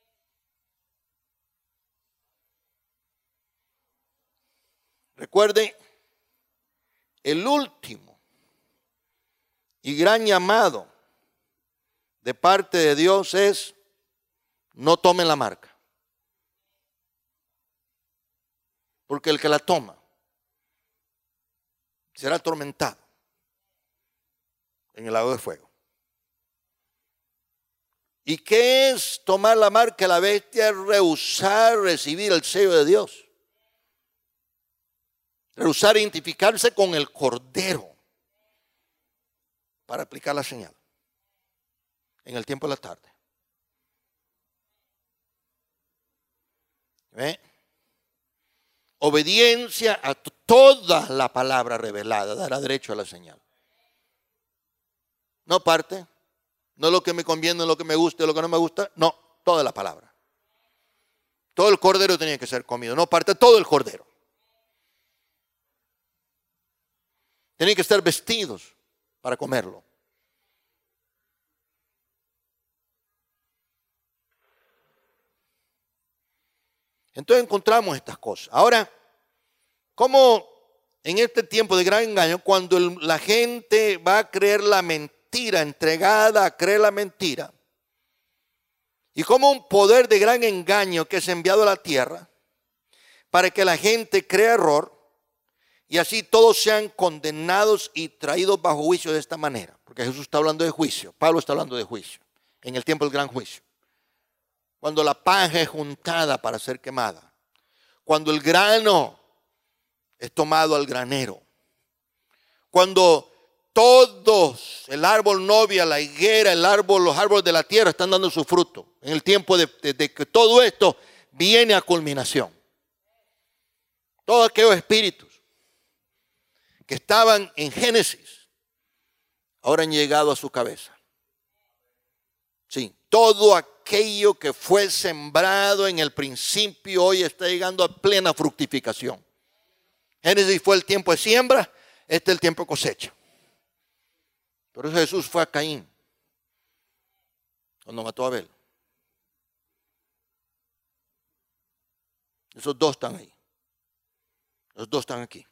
Recuerde, el último y gran llamado de parte de Dios es: no tomen la marca. Porque el que la toma será atormentado en el lago de fuego. ¿Y qué es tomar la marca de la bestia? Es rehusar recibir el sello de Dios. Rehusar identificarse con el Cordero para aplicar la señal en el tiempo de la tarde. ¿Ve? Obediencia a toda la palabra revelada dará derecho a la señal. No parte, no lo que me conviene, no lo que me gusta, lo que no me gusta, no, toda la palabra. Todo el cordero tenía que ser comido, no parte todo el cordero. Tienen que estar vestidos para comerlo. Entonces encontramos estas cosas. Ahora, ¿cómo en este tiempo de gran engaño, cuando la gente va a creer la mentira, entregada a creer la mentira, y como un poder de gran engaño que es enviado a la tierra para que la gente crea error, y así todos sean condenados y traídos bajo juicio de esta manera? Porque Jesús está hablando de juicio, Pablo está hablando de juicio, en el tiempo del gran juicio. Cuando la paja es juntada para ser quemada, cuando el grano es tomado al granero, cuando todos, el árbol novia, la higuera, el árbol, los árboles de la tierra están dando su fruto, en el tiempo de que todo esto viene a culminación. Todos aquellos espíritus que estaban en Génesis ahora han llegado a su cabeza. Sí, todo aquello que fue sembrado en el principio hoy está llegando a plena fructificación. Génesis fue el tiempo de siembra, este es el tiempo de cosecha. Por eso Jesús fue a Caín cuando mató a Abel. Esos dos están ahí. Los dos están aquí.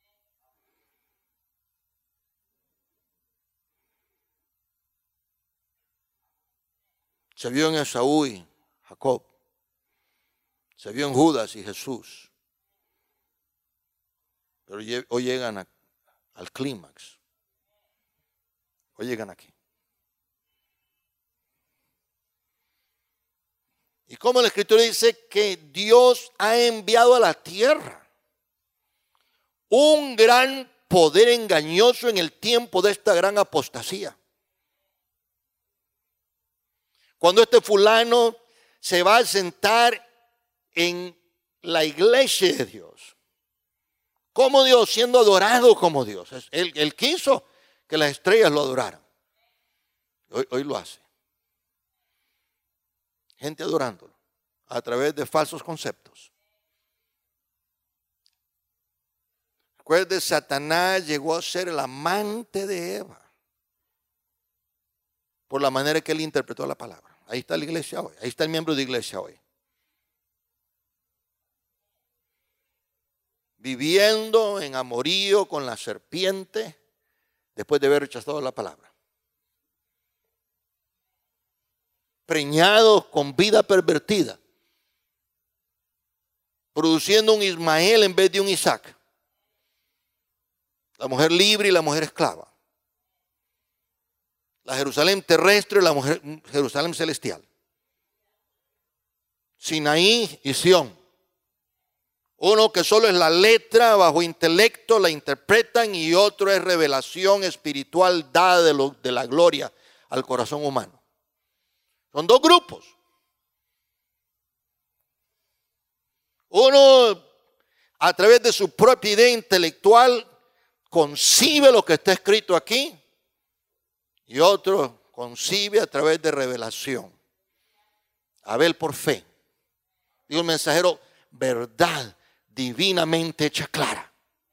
Se vio en Esaú y Jacob. Se vio en Judas y Jesús. Pero hoy llegan al clímax. Hoy llegan aquí. Y como la Escritura dice que Dios ha enviado a la tierra un gran poder engañoso en el tiempo de esta gran apostasía. Cuando este fulano se va a sentar en la iglesia de Dios. Como Dios, siendo adorado como Dios. Él quiso que las estrellas lo adoraran. Hoy lo hace. Gente adorándolo a través de falsos conceptos. Recuerde, Satanás llegó a ser el amante de Eva por la manera que él interpretó la palabra. Ahí está la iglesia hoy. Ahí está el miembro de iglesia hoy. Viviendo en amorío con la serpiente después de haber rechazado la palabra. Preñados con vida pervertida. Produciendo un Ismael en vez de un Isaac. La mujer libre y la mujer esclava. La Jerusalén terrestre y la Jerusalén celestial. Sinaí y Sión. Uno que solo es la letra, bajo intelecto la interpretan, y otro es revelación espiritual dada de la gloria al corazón humano. Son dos grupos. Uno, a través de su propia idea intelectual, concibe lo que está escrito aquí, y otro concibe a través de revelación. Abel por fe. Digo el mensajero, verdad divinamente hecha clara.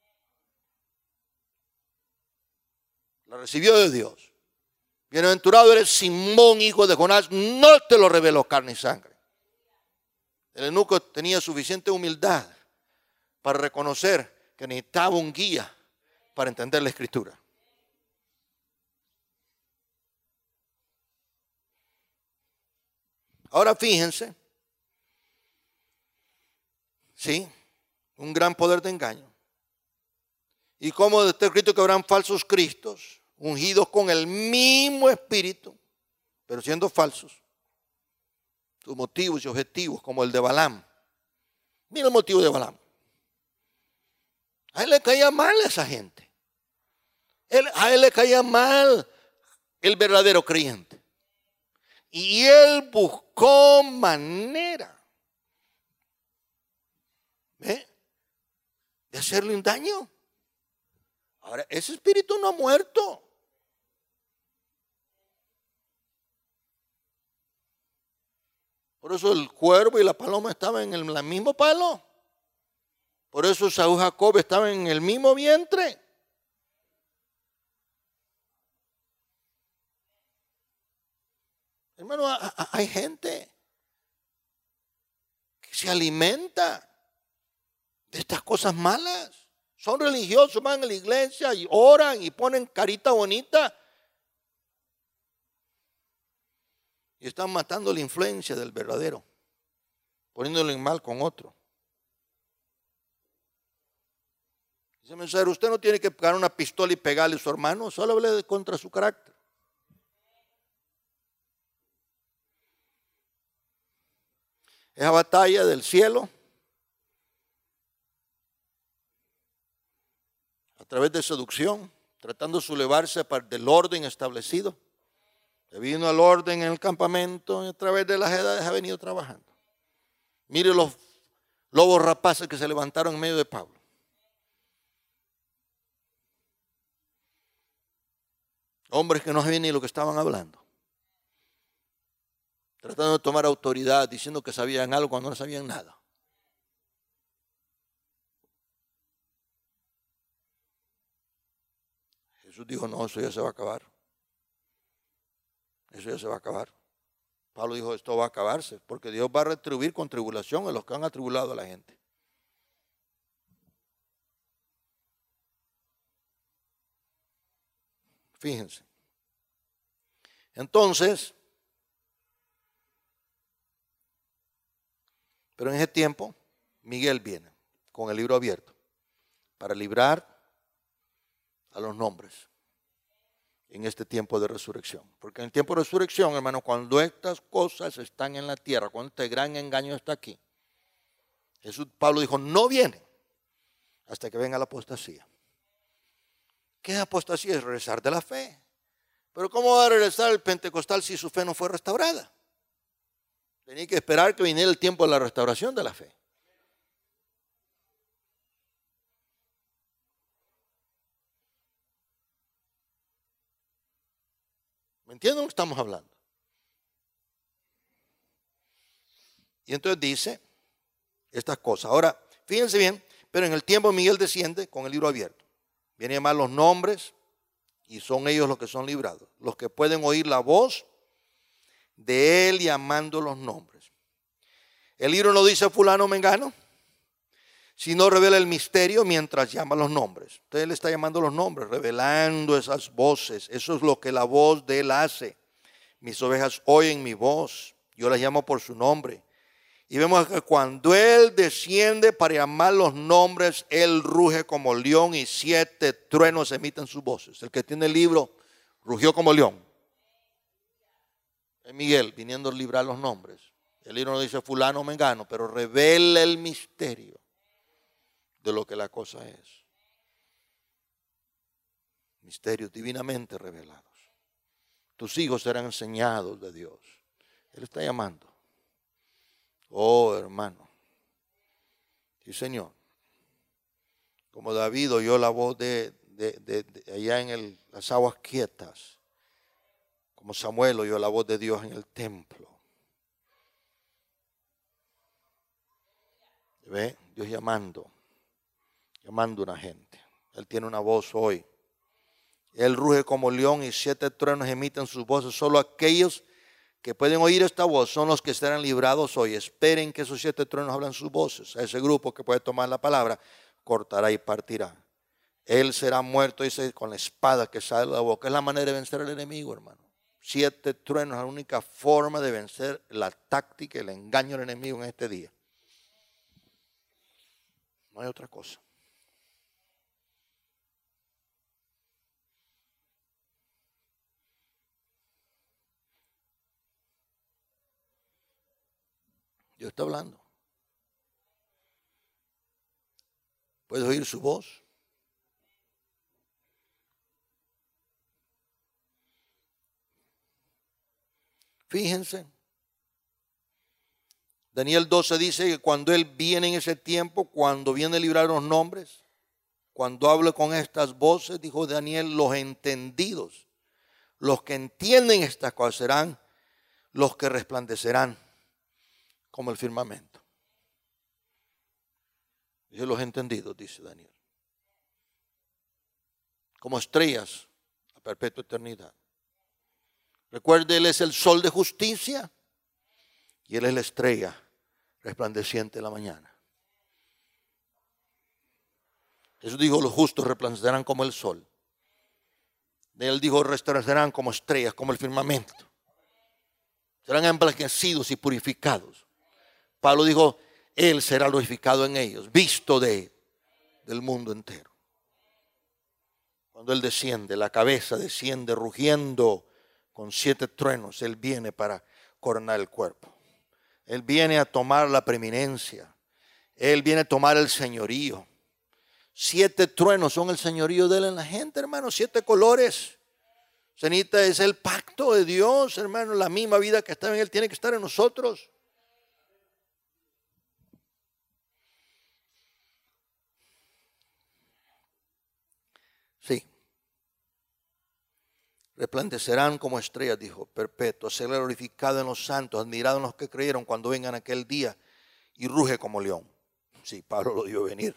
La recibió de Dios. Bienaventurado eres Simón, hijo de Jonás, no te lo reveló carne y sangre. El eunuco tenía suficiente humildad para reconocer que necesitaba un guía para entender la escritura. Ahora fíjense, ¿sí? Un gran poder de engaño. Y como está escrito que habrán falsos cristos, ungidos con el mismo espíritu, pero siendo falsos. Sus motivos y objetivos, como el de Balaam. Mira el motivo de Balaam. A él le caía mal a esa gente. A él le caía mal el verdadero creyente. Y él buscó manera de hacerle un daño. Ahora, ese espíritu no ha muerto. Por eso el cuervo y la paloma estaban en el mismo palo. Por eso Saúl y Jacob estaban en el mismo vientre. Hermano, hay gente que se alimenta de estas cosas malas. Son religiosos, van a la iglesia y oran y ponen carita bonita. Y están matando la influencia del verdadero, poniéndolo en mal con otro. Dice el mensajero, usted no tiene que pegar una pistola y pegarle a su hermano, solo hable contra su carácter. Esa batalla del cielo, a través de seducción, tratando de sublevarse del orden establecido. Se vino al orden en el campamento y a través de las edades ha venido trabajando. Mire los lobos rapaces que se levantaron en medio de Pablo. Hombres que no sabían ni lo que estaban hablando. Tratando de tomar autoridad, diciendo que sabían algo cuando no sabían nada. Jesús dijo, no, eso ya se va a acabar. Eso ya se va a acabar. Pablo dijo, esto va a acabarse, porque Dios va a retribuir con tribulación a los que han atribulado a la gente. Fíjense. Entonces, pero en ese tiempo, Miguel viene con el libro abierto para librar a los nombres en este tiempo de resurrección. Porque en el tiempo de resurrección, hermano, cuando estas cosas están en la tierra, cuando este gran engaño está aquí, Pablo dijo, no viene hasta que venga la apostasía. ¿Qué es apostasía? Es regresar de la fe. Pero ¿cómo va a regresar el pentecostal si su fe no fue restaurada? Tenía que esperar que viniera el tiempo de la restauración de la fe. ¿Me entienden lo que estamos hablando? Y entonces dice estas cosas. Ahora, fíjense bien, pero en el tiempo Miguel desciende con el libro abierto. Viene a llamar los nombres y son ellos los que son librados. Los que pueden oír la voz de él llamando los nombres. El libro no dice fulano mengano, sino revela el misterio mientras llama los nombres. Entonces él está llamando los nombres, revelando esas voces. Eso es lo que la voz de él hace. Mis ovejas oyen mi voz, yo las llamo por su nombre. Y vemos que cuando él desciende para llamar los nombres, él ruge como león y 7 truenos emiten sus voces. El que tiene el libro rugió como león. Es Miguel viniendo a librar los nombres. El libro no dice fulano o mengano, pero revela el misterio de lo que la cosa es. Misterios divinamente revelados. Tus hijos serán enseñados de Dios. Él está llamando. Oh, hermano. Sí, Señor. Como David oyó la voz de allá en las aguas quietas. Como Samuel oyó la voz de Dios en el templo. ¿Ve? Dios llamando a una gente. Él tiene una voz hoy. Él ruge como león y 7 truenos emiten sus voces. Solo aquellos que pueden oír esta voz son los que serán librados hoy. Esperen que esos 7 truenos hablan sus voces. A ese grupo que puede tomar la palabra, cortará y partirá. Él será muerto, dice, con la espada que sale de la boca. Es la manera de vencer al enemigo, hermano. 7 truenos es la única forma de vencer la táctica y el engaño del enemigo en este día. No hay otra cosa. Dios está hablando. ¿Puedes oír su voz? Fíjense. Daniel 12 dice que cuando él viene en ese tiempo, cuando viene a librar los nombres, cuando hable con estas voces, dijo Daniel, los entendidos, los que entienden estas cosas serán los que resplandecerán como el firmamento. Dice los entendidos, dice Daniel. Como estrellas a perpetua eternidad. Recuerde, él es el sol de justicia y él es la estrella resplandeciente de la mañana. Jesús dijo, los justos resplandecerán como el sol. Él dijo, resplandecerán como estrellas, como el firmamento. Serán emblanquecidos y purificados. Pablo dijo, él será glorificado en ellos, visto del mundo entero. Cuando él desciende, la cabeza desciende rugiendo con 7 truenos. Él viene para coronar el cuerpo. Él viene a tomar la preeminencia. Él viene a tomar el señorío. 7 truenos son el señorío de él en la gente, hermano. 7 colores. Cenita es el pacto de Dios, hermano. La misma vida que está en él tiene que estar en nosotros. Sí. Resplandecerán como estrellas, dijo, perpetuo. Será glorificado en los santos, admirado en los que creyeron cuando vengan aquel día. Y ruge como león. Sí, Pablo lo dio venir.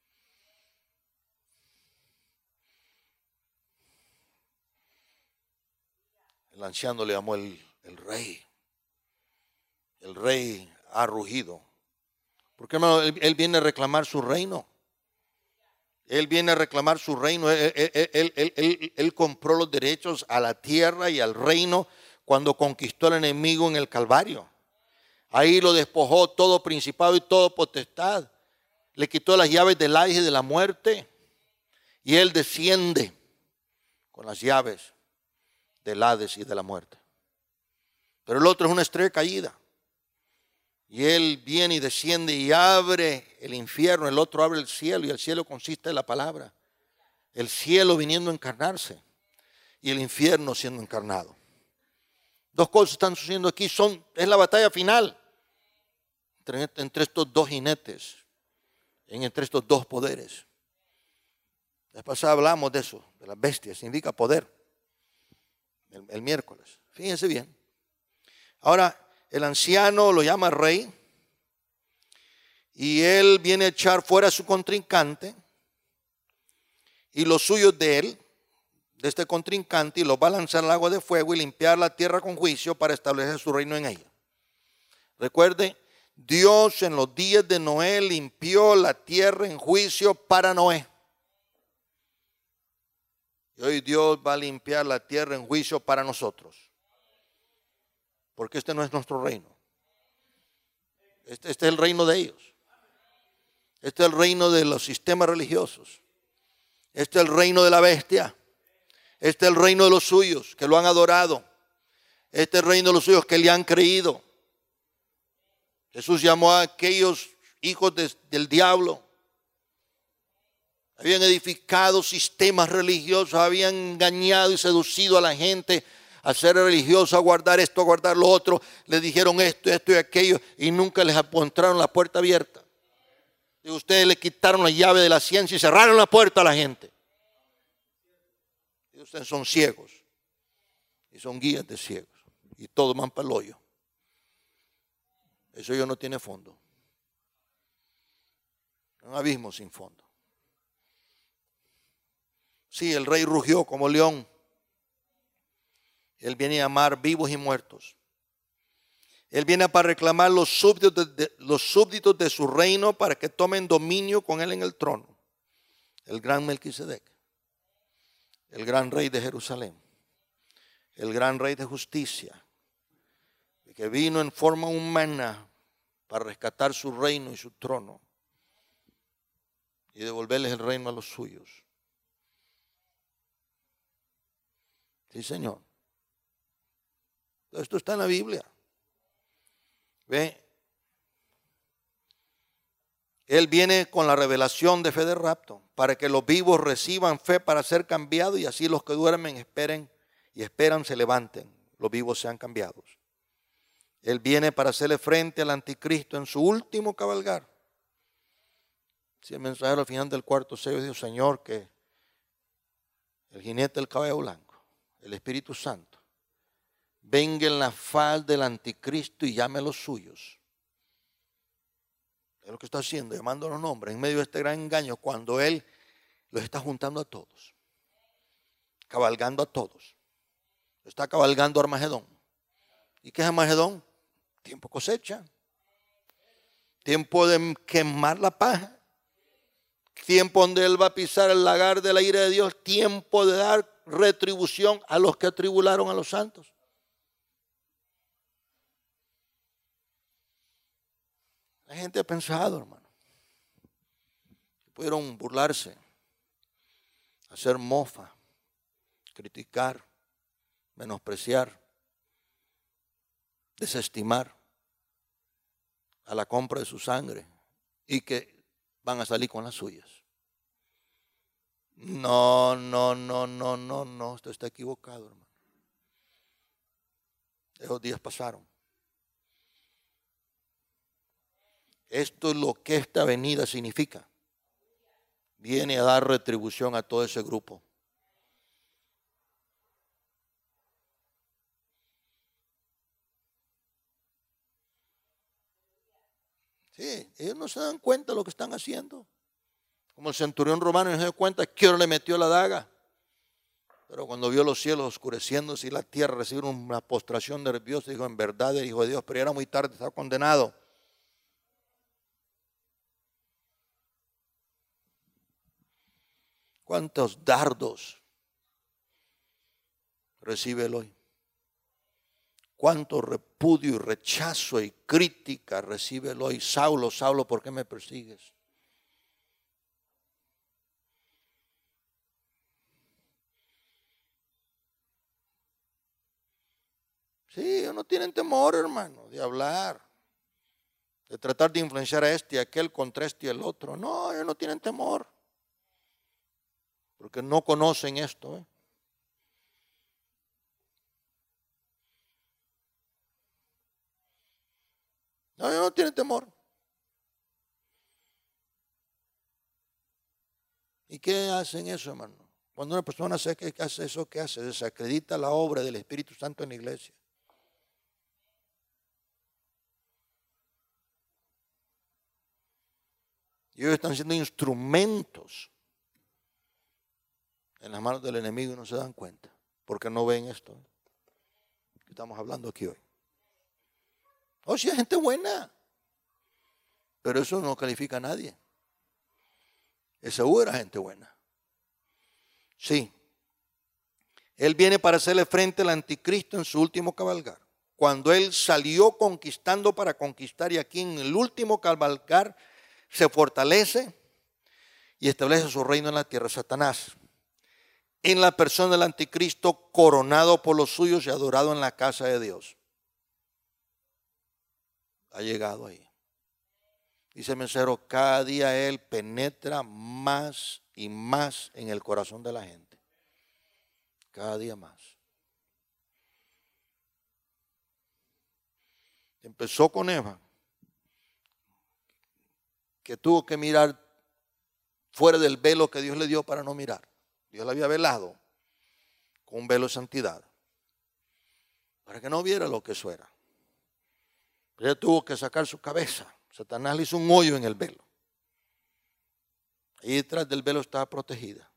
El anciano le llamó el rey. El rey ha rugido. Porque, hermano, él viene a reclamar su reino. Él viene a reclamar su reino. Él compró los derechos a la tierra y al reino cuando conquistó al enemigo en el Calvario. Ahí lo despojó todo principado y todo potestad. Le quitó las llaves del Hades y de la muerte. Y él desciende con las llaves del Hades y de la muerte. Pero el otro es una estrella caída. Y él viene y desciende y abre el infierno. El otro abre el cielo. Y el cielo consiste en la palabra. El cielo viniendo a encarnarse. Y el infierno siendo encarnado. Dos cosas están sucediendo aquí. Es la batalla final entre estos dos jinetes, entre estos dos poderes. La vez pasada hablamos de eso, de las bestias, significa poder. El miércoles. Fíjense bien. Ahora, el anciano lo llama rey y él viene a echar fuera a su contrincante y los suyos de él, de este contrincante, y los va a lanzar al lago de fuego y limpiar la tierra con juicio para establecer su reino en ella. Recuerde, Dios en los días de Noé limpió la tierra en juicio para Noé. Y hoy Dios va a limpiar la tierra en juicio para nosotros. Porque este no es nuestro reino. Este es el reino de ellos. Este es el reino de los sistemas religiosos. Este es el reino de la bestia. Este es el reino de los suyos que lo han adorado. Este es el reino de los suyos que le han creído. Jesús llamó a aquellos hijos del diablo. Habían edificado sistemas religiosos, habían engañado y seducido a la gente a ser religioso, a guardar esto, a guardar lo otro. Les dijeron esto y aquello y nunca les encontraron la puerta abierta. Y ustedes le quitaron la llave de la ciencia y cerraron la puerta a la gente. Y ustedes son ciegos y son guías de ciegos y todos van para el hoyo. Eso ya no tiene fondo. Un abismo sin fondo. Sí, el rey rugió como león. Él viene a llamar vivos y muertos. Él viene para reclamar los súbditos de su reino para que tomen dominio con él en el trono. El gran Melquisedec, el gran rey de Jerusalén, el gran rey de justicia, que vino en forma humana para rescatar su reino y su trono y devolverles el reino a los suyos. Sí, Señor. Esto está en la Biblia. ¿Ve? Él viene con la revelación de fe de rapto para que los vivos reciban fe para ser cambiados y así los que duermen esperan se levanten, los vivos sean cambiados. Él viene para hacerle frente al anticristo en su último cabalgar. Si el mensajero al final del cuarto sello dijo, Señor, que el jinete del caballo blanco, el Espíritu Santo, venga en la faz del anticristo y llame a los suyos. Es lo que está haciendo, llamando a los nombres en medio de este gran engaño, cuando Él los está juntando a todos, cabalgando a todos. Está cabalgando Armagedón. ¿Y qué es Armagedón? Tiempo cosecha, tiempo de quemar la paja, tiempo donde Él va a pisar el lagar de la ira de Dios, tiempo de dar retribución a los que atribularon a los santos. La gente ha pensado, hermano, que pudieron burlarse, hacer mofa, criticar, menospreciar, desestimar a la compra de su sangre y que van a salir con las suyas. No, usted está equivocado, hermano. Esos días pasaron. Esto es lo que esta venida significa. Viene a dar retribución a todo ese grupo. Sí, ellos no se dan cuenta de lo que están haciendo. Como el centurión romano no se dio cuenta que le metió la daga. Pero cuando vio los cielos oscureciéndose y la tierra recibir una postración nerviosa, dijo, en verdad el Hijo de Dios, pero ya era muy tarde, estaba condenado. ¿Cuántos dardos recibe él hoy? ¿Cuánto repudio y rechazo y crítica recibe él hoy? Saulo, Saulo, ¿por qué me persigues? Sí, ellos no tienen temor, hermano, de hablar, de tratar de influenciar a este y a aquel contra este y el otro. No, ellos no tienen temor, porque no conocen esto. No, no tiene temor. ¿Y qué hacen eso, hermano? Cuando una persona sabe que hace eso, ¿qué hace? Desacredita la obra del Espíritu Santo en la iglesia. Y ellos están siendo instrumentos en las manos del enemigo y no se dan cuenta. Porque no ven esto que estamos hablando aquí hoy. Oh, sí, hay gente buena. Pero eso no califica a nadie. Esaú era gente buena. Sí. Él viene para hacerle frente al anticristo en su último cabalgar. Cuando él salió conquistando para conquistar, y aquí en el último cabalgar se fortalece y establece su reino en la tierra. Satanás, en la persona del anticristo, coronado por los suyos y adorado en la casa de Dios. Ha llegado ahí. Dice el mensajero, cada día él penetra más y más en el corazón de la gente. Cada día más. Empezó con Eva, que tuvo que mirar fuera del velo que Dios le dio para no mirar. Dios la había velado con un velo de santidad, para que no viera lo que eso era. Pero ella tuvo que sacar su cabeza. Satanás le hizo un hoyo en el velo. Ahí detrás del velo estaba protegida.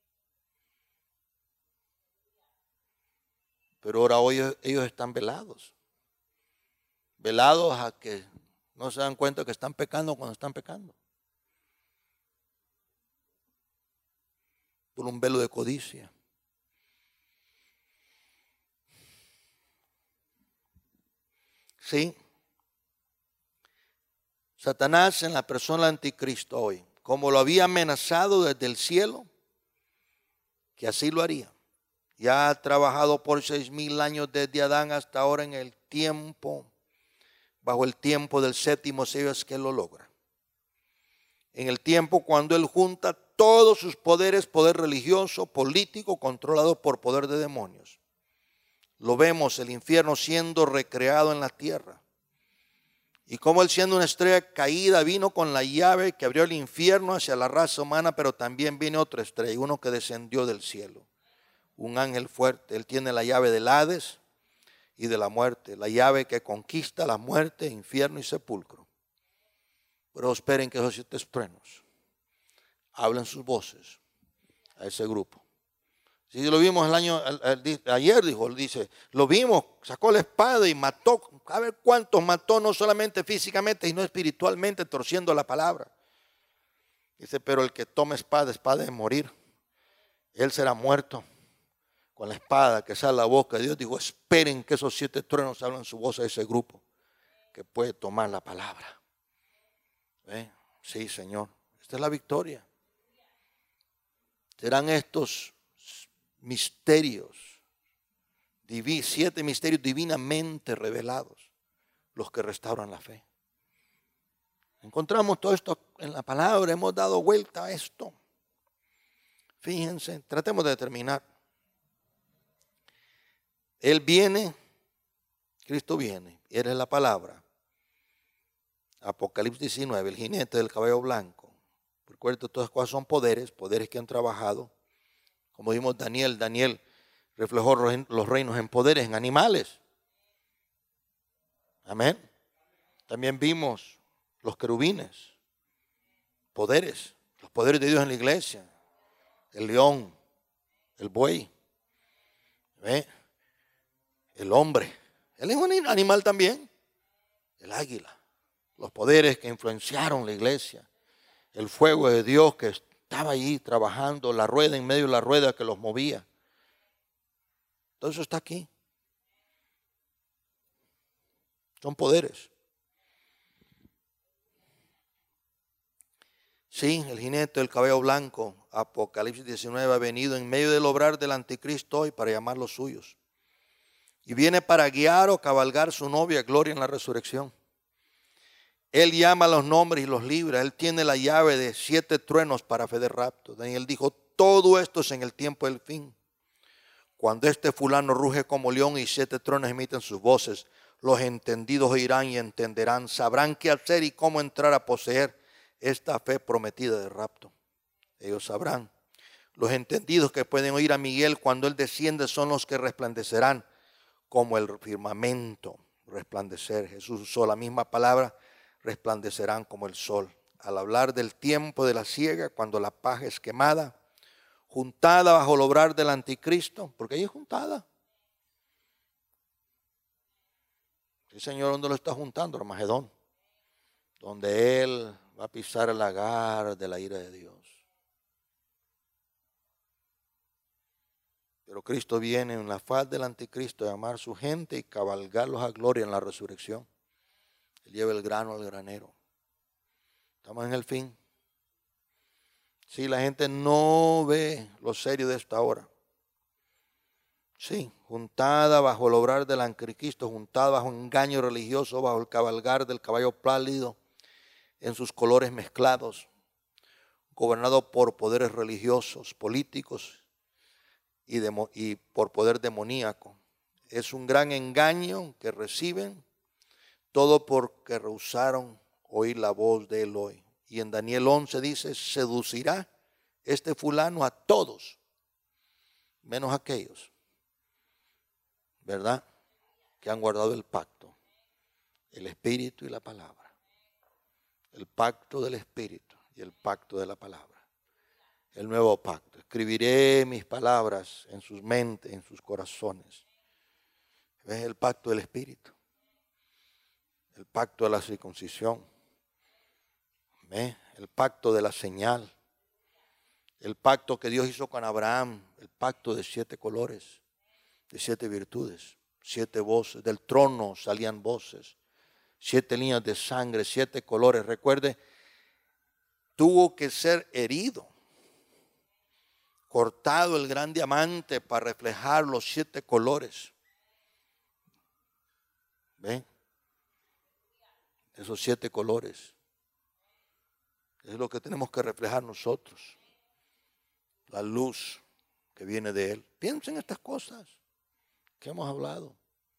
Pero ahora hoy ellos están velados. Velados a que no se dan cuenta que están pecando cuando están pecando. Por un velo de codicia. Sí. Satanás en la persona del anticristo hoy, como lo había amenazado desde el cielo, que así lo haría. Ya ha trabajado por 6,000 años desde Adán hasta ahora en el tiempo, bajo el tiempo del séptimo sello es que él lo logra. En el tiempo cuando él junta todos sus poderes, poder religioso, político, controlado por poder de demonios. Lo vemos, el infierno siendo recreado en la tierra. Y como él siendo una estrella caída vino con la llave que abrió el infierno hacia la raza humana, pero también viene otra estrella, uno que descendió del cielo. Un ángel fuerte, él tiene la llave del Hades y de la muerte, la llave que conquista la muerte, infierno y sepulcro. Pero esperen que esos 7 truenos hablen sus voces a ese grupo. Si lo vimos ayer, dice, lo vimos, sacó la espada y mató, a ver cuántos mató, no solamente físicamente, sino espiritualmente, torciendo la palabra. Dice, pero el que tome espada de morir, él será muerto con la espada que sale a la boca de Dios. Digo, esperen que esos 7 truenos hablen su voz a ese grupo que puede tomar la palabra. ¿Ve? Sí, Señor, esta es la victoria. Serán estos misterios, 7 misterios divinamente revelados, los que restauran la fe. Encontramos todo esto en la palabra, hemos dado vuelta a esto. Fíjense, tratemos de terminar. Él viene, Cristo viene, Él es la palabra. Apocalipsis 19, el jinete del caballo blanco. Recuerden, todas las cosas son poderes que han trabajado. Como vimos Daniel reflejó los reinos en poderes, en animales. Amén. También vimos los querubines, poderes, los poderes de Dios en la iglesia. El león, el buey, ¿ve? El hombre. Él es un animal también. El águila. Los poderes que influenciaron la iglesia. El fuego de Dios que estaba ahí trabajando, la rueda en medio de la rueda que los movía. Todo eso está aquí. Son poderes. Sí, el jinete del caballo blanco, Apocalipsis 19, ha venido en medio del obrar del anticristo hoy para llamar los suyos. Y viene para guiar o cabalgar su novia, gloria en la resurrección. Él llama los nombres y los libra. Él tiene la llave de 7 truenos para fe de rapto. Daniel dijo, todo esto es en el tiempo del fin. Cuando este fulano ruge como león y 7 truenos emiten sus voces, Los entendidos oirán y entenderán, sabrán qué hacer y cómo entrar a poseer esta fe prometida de rapto. Ellos sabrán. Los entendidos que pueden oír a Miguel cuando él desciende son los que resplandecerán como el firmamento. Resplandecer. Jesús usó la misma palabra, resplandecerán como el sol. Al hablar del tiempo de la siega, cuando la paja es quemada, juntada bajo el obrar del anticristo, porque ella es juntada. El Señor, ¿dónde lo está juntando? Armagedón, donde Él va a pisar el lagar de la ira de Dios. Pero Cristo viene en la faz del anticristo a llamar a su gente y cabalgarlos a gloria en la resurrección. Él lleva el grano al granero. Estamos en el fin. Sí, la gente no ve lo serio de esta hora. Sí, juntada bajo el obrar del anticristo, juntada bajo un engaño religioso, bajo el cabalgar del caballo pálido, en sus colores mezclados, gobernado por poderes religiosos, políticos y por poder demoníaco. Es un gran engaño que reciben, todo porque rehusaron oír la voz de él hoy. Y en Daniel 11 dice, seducirá este fulano a todos, menos a aquellos, ¿verdad?, que han guardado el pacto, el espíritu y la palabra. El pacto del espíritu y el pacto de la palabra. El nuevo pacto. Escribiré mis palabras en sus mentes, en sus corazones. ¿Ves? El pacto del espíritu. El pacto de la circuncisión. ¿Ves? El pacto de la señal. El pacto que Dios hizo con Abraham. El pacto de 7 colores, de 7 virtudes, 7 voces. Del trono salían voces. 7 líneas de sangre, 7 colores. Recuerde, tuvo que ser herido, cortado el gran diamante para reflejar los 7 colores. ¿Ven? Esos 7 colores. Es lo que tenemos que reflejar nosotros. La luz que viene de Él. Piensen en estas cosas que hemos hablado.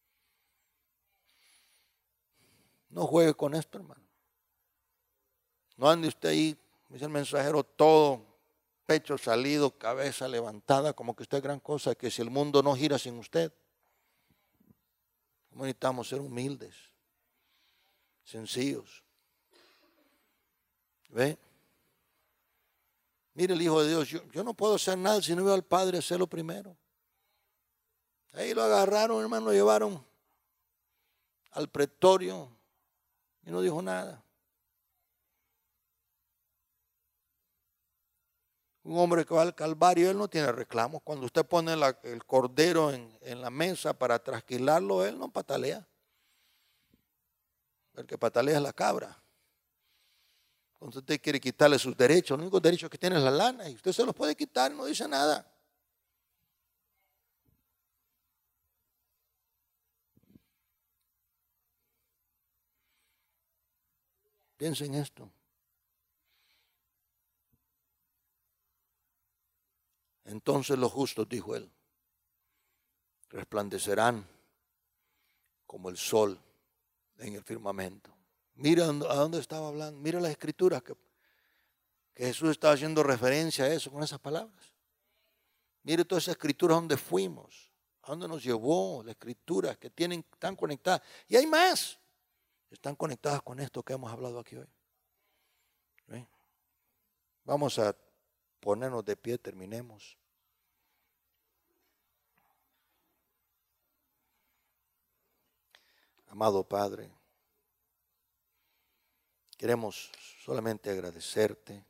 No juegue con esto, hermano. No ande usted ahí, dice el mensajero, todo pecho salido, cabeza levantada, como que usted es gran cosa, que si el mundo no gira sin usted. Necesitamos ser humildes, sencillos. ¿Ve? Mire el Hijo de Dios, yo no puedo hacer nada si no veo al Padre hacerlo primero. Ahí lo agarraron, hermano, lo llevaron al pretorio y no dijo nada. Un hombre que va al Calvario, él no tiene reclamos. Cuando usted pone el cordero en la mesa para trasquilarlo, él no patalea. El que patalea es la cabra. Cuando usted quiere quitarle sus derechos, el único derecho que tiene es la lana. Y usted se los puede quitar y no dice nada. Piensen en esto. Entonces los justos, dijo él, resplandecerán como el sol en el firmamento. Mira a dónde estaba hablando. Mira las escrituras que Jesús estaba haciendo referencia a eso con esas palabras. Mire todas esas escrituras donde fuimos, a dónde nos llevó, las escrituras que están conectadas. Y hay más. Están conectadas con esto que hemos hablado aquí hoy. ¿Sí? Vamos a ponernos de pie, terminemos. Amado Padre, queremos solamente agradecerte.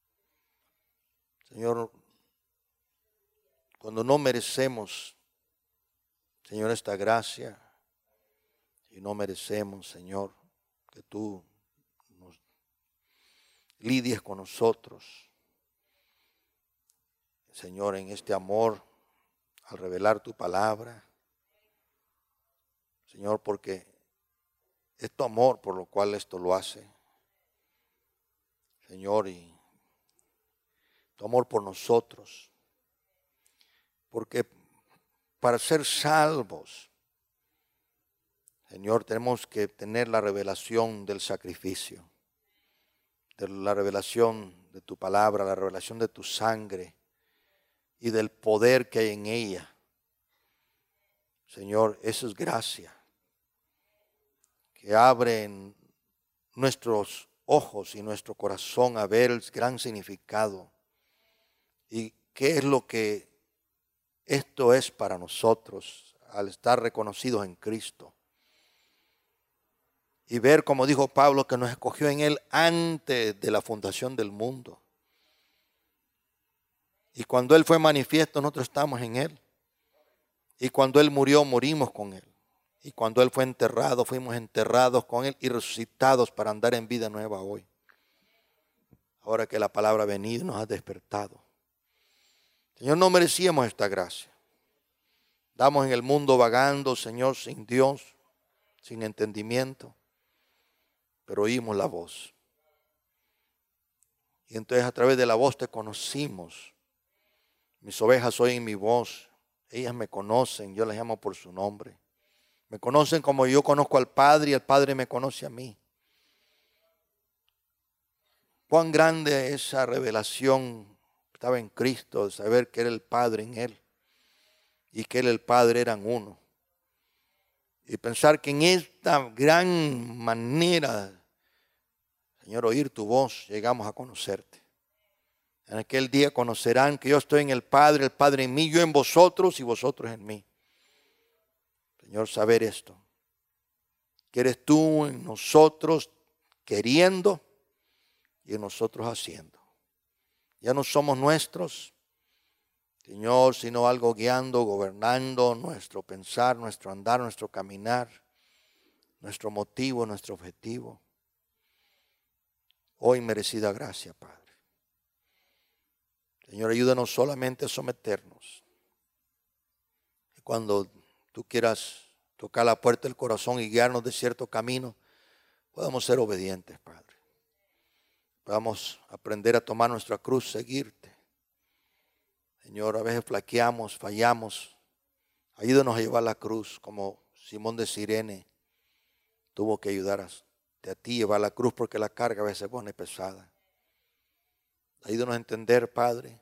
Señor, cuando no merecemos, Señor, esta gracia, y no merecemos, Señor, que tú nos lidies con nosotros, Señor, en este amor, al revelar tu palabra, Señor, porque es tu amor por lo cual esto lo hace, Señor, y tu amor por nosotros, porque para ser salvos, Señor, tenemos que tener la revelación del sacrificio, de la revelación de tu palabra, la revelación de tu sangre y del poder que hay en ella. Señor, eso es gracia, que abre nuestros ojos y nuestro corazón a ver el gran significado y qué es lo que esto es para nosotros al estar reconocidos en Cristo. Y ver, como dijo Pablo, que nos escogió en Él antes de la fundación del mundo. Y cuando Él fue manifiesto, nosotros estamos en Él. Y cuando Él murió, morimos con Él. Y cuando Él fue enterrado, fuimos enterrados con Él y resucitados para andar en vida nueva hoy. Ahora que la palabra ha venido nos ha despertado. Señor, no merecíamos esta gracia. Estamos en el mundo vagando, Señor, sin Dios, sin entendimiento. Pero oímos la voz. Y entonces a través de la voz te conocimos. Mis ovejas oyen mi voz. Ellas me conocen, yo las llamo por su nombre. Me conocen como yo conozco al Padre y el Padre me conoce a mí. Cuán grande esa revelación estaba en Cristo, de saber que era el Padre en Él y que Él y el Padre eran uno. Y pensar que en esta gran manera, Señor, oír tu voz, llegamos a conocerte. En aquel día conocerán que yo estoy en el Padre en mí, yo en vosotros y vosotros en mí. Señor, saber esto, que eres tú en nosotros queriendo y en nosotros haciendo. Ya no somos nuestros, Señor, sino algo guiando, gobernando nuestro pensar, nuestro andar, nuestro caminar, nuestro motivo, nuestro objetivo. Hoy merecida gracia, Padre. Señor, ayúdanos solamente a someternos. Y cuando tú quieras tocar la puerta del corazón y guiarnos de cierto camino, podamos ser obedientes, Padre. Podamos aprender a tomar nuestra cruz, seguirte. Señor, a veces flaqueamos, fallamos. Ayúdanos a llevar la cruz como Simón de Cirene tuvo que ayudar a ti llevar la cruz porque la carga a veces se pone pesada. Ayúdanos a entender, Padre,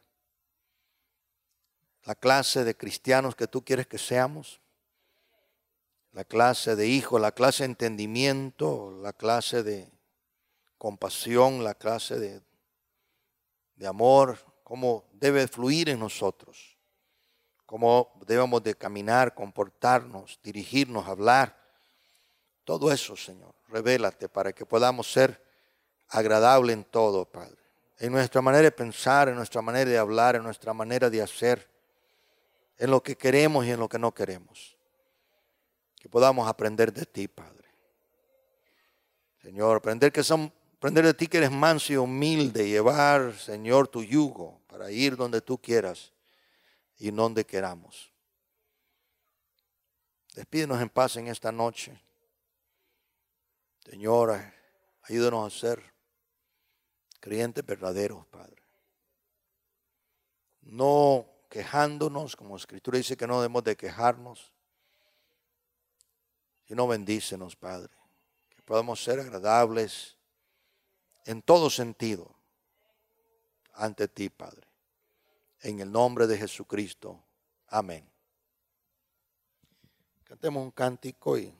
la clase de cristianos que tú quieres que seamos, la clase de hijos, la clase de entendimiento, la clase de compasión, la clase de amor, cómo debe fluir en nosotros, cómo debemos de caminar, comportarnos, dirigirnos, hablar. Todo eso, Señor, revélate para que podamos ser agradables en todo, Padre. En nuestra manera de pensar, en nuestra manera de hablar, en nuestra manera de hacer, en lo que queremos y en lo que no queremos. Que podamos aprender de ti, Padre. Señor, aprender de ti que eres manso y humilde, llevar, Señor, tu yugo para ir donde tú quieras y donde queramos. Despídenos en paz en esta noche. Señor, ayúdanos a ser creyentes verdaderos, Padre. No quejándonos, como la Escritura dice que no debemos de quejarnos, sino bendícenos, Padre. Que podamos ser agradables en todo sentido ante ti, Padre. En el nombre de Jesucristo. Amén. Cantemos un cántico y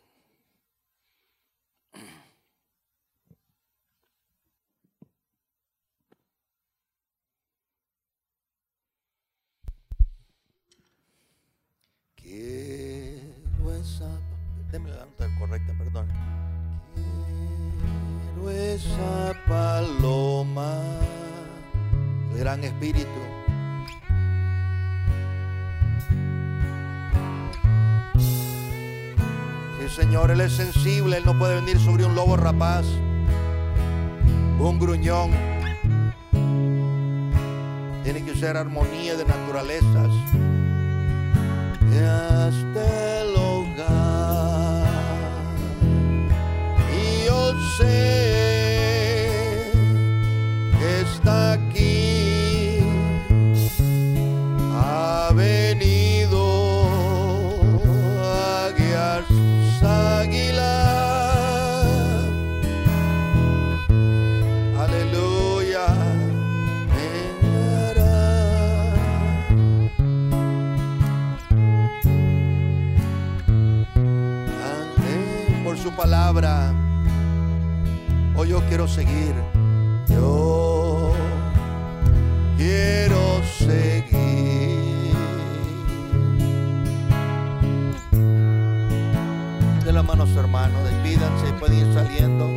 quiero esa, déme la nota correcta, perdón. Quiero esa paloma, el gran espíritu. Sí, Señor, Él es sensible, Él no puede venir sobre un lobo rapaz, un gruñón. Tiene que ser armonía de naturalezas. Hasta el hogar, y yo sé que está aquí, ha venido a guiar sus águilas. palabra. Oh, yo quiero seguir. Yo quiero seguir. De la mano a su hermano, despídanse, pueden ir saliendo.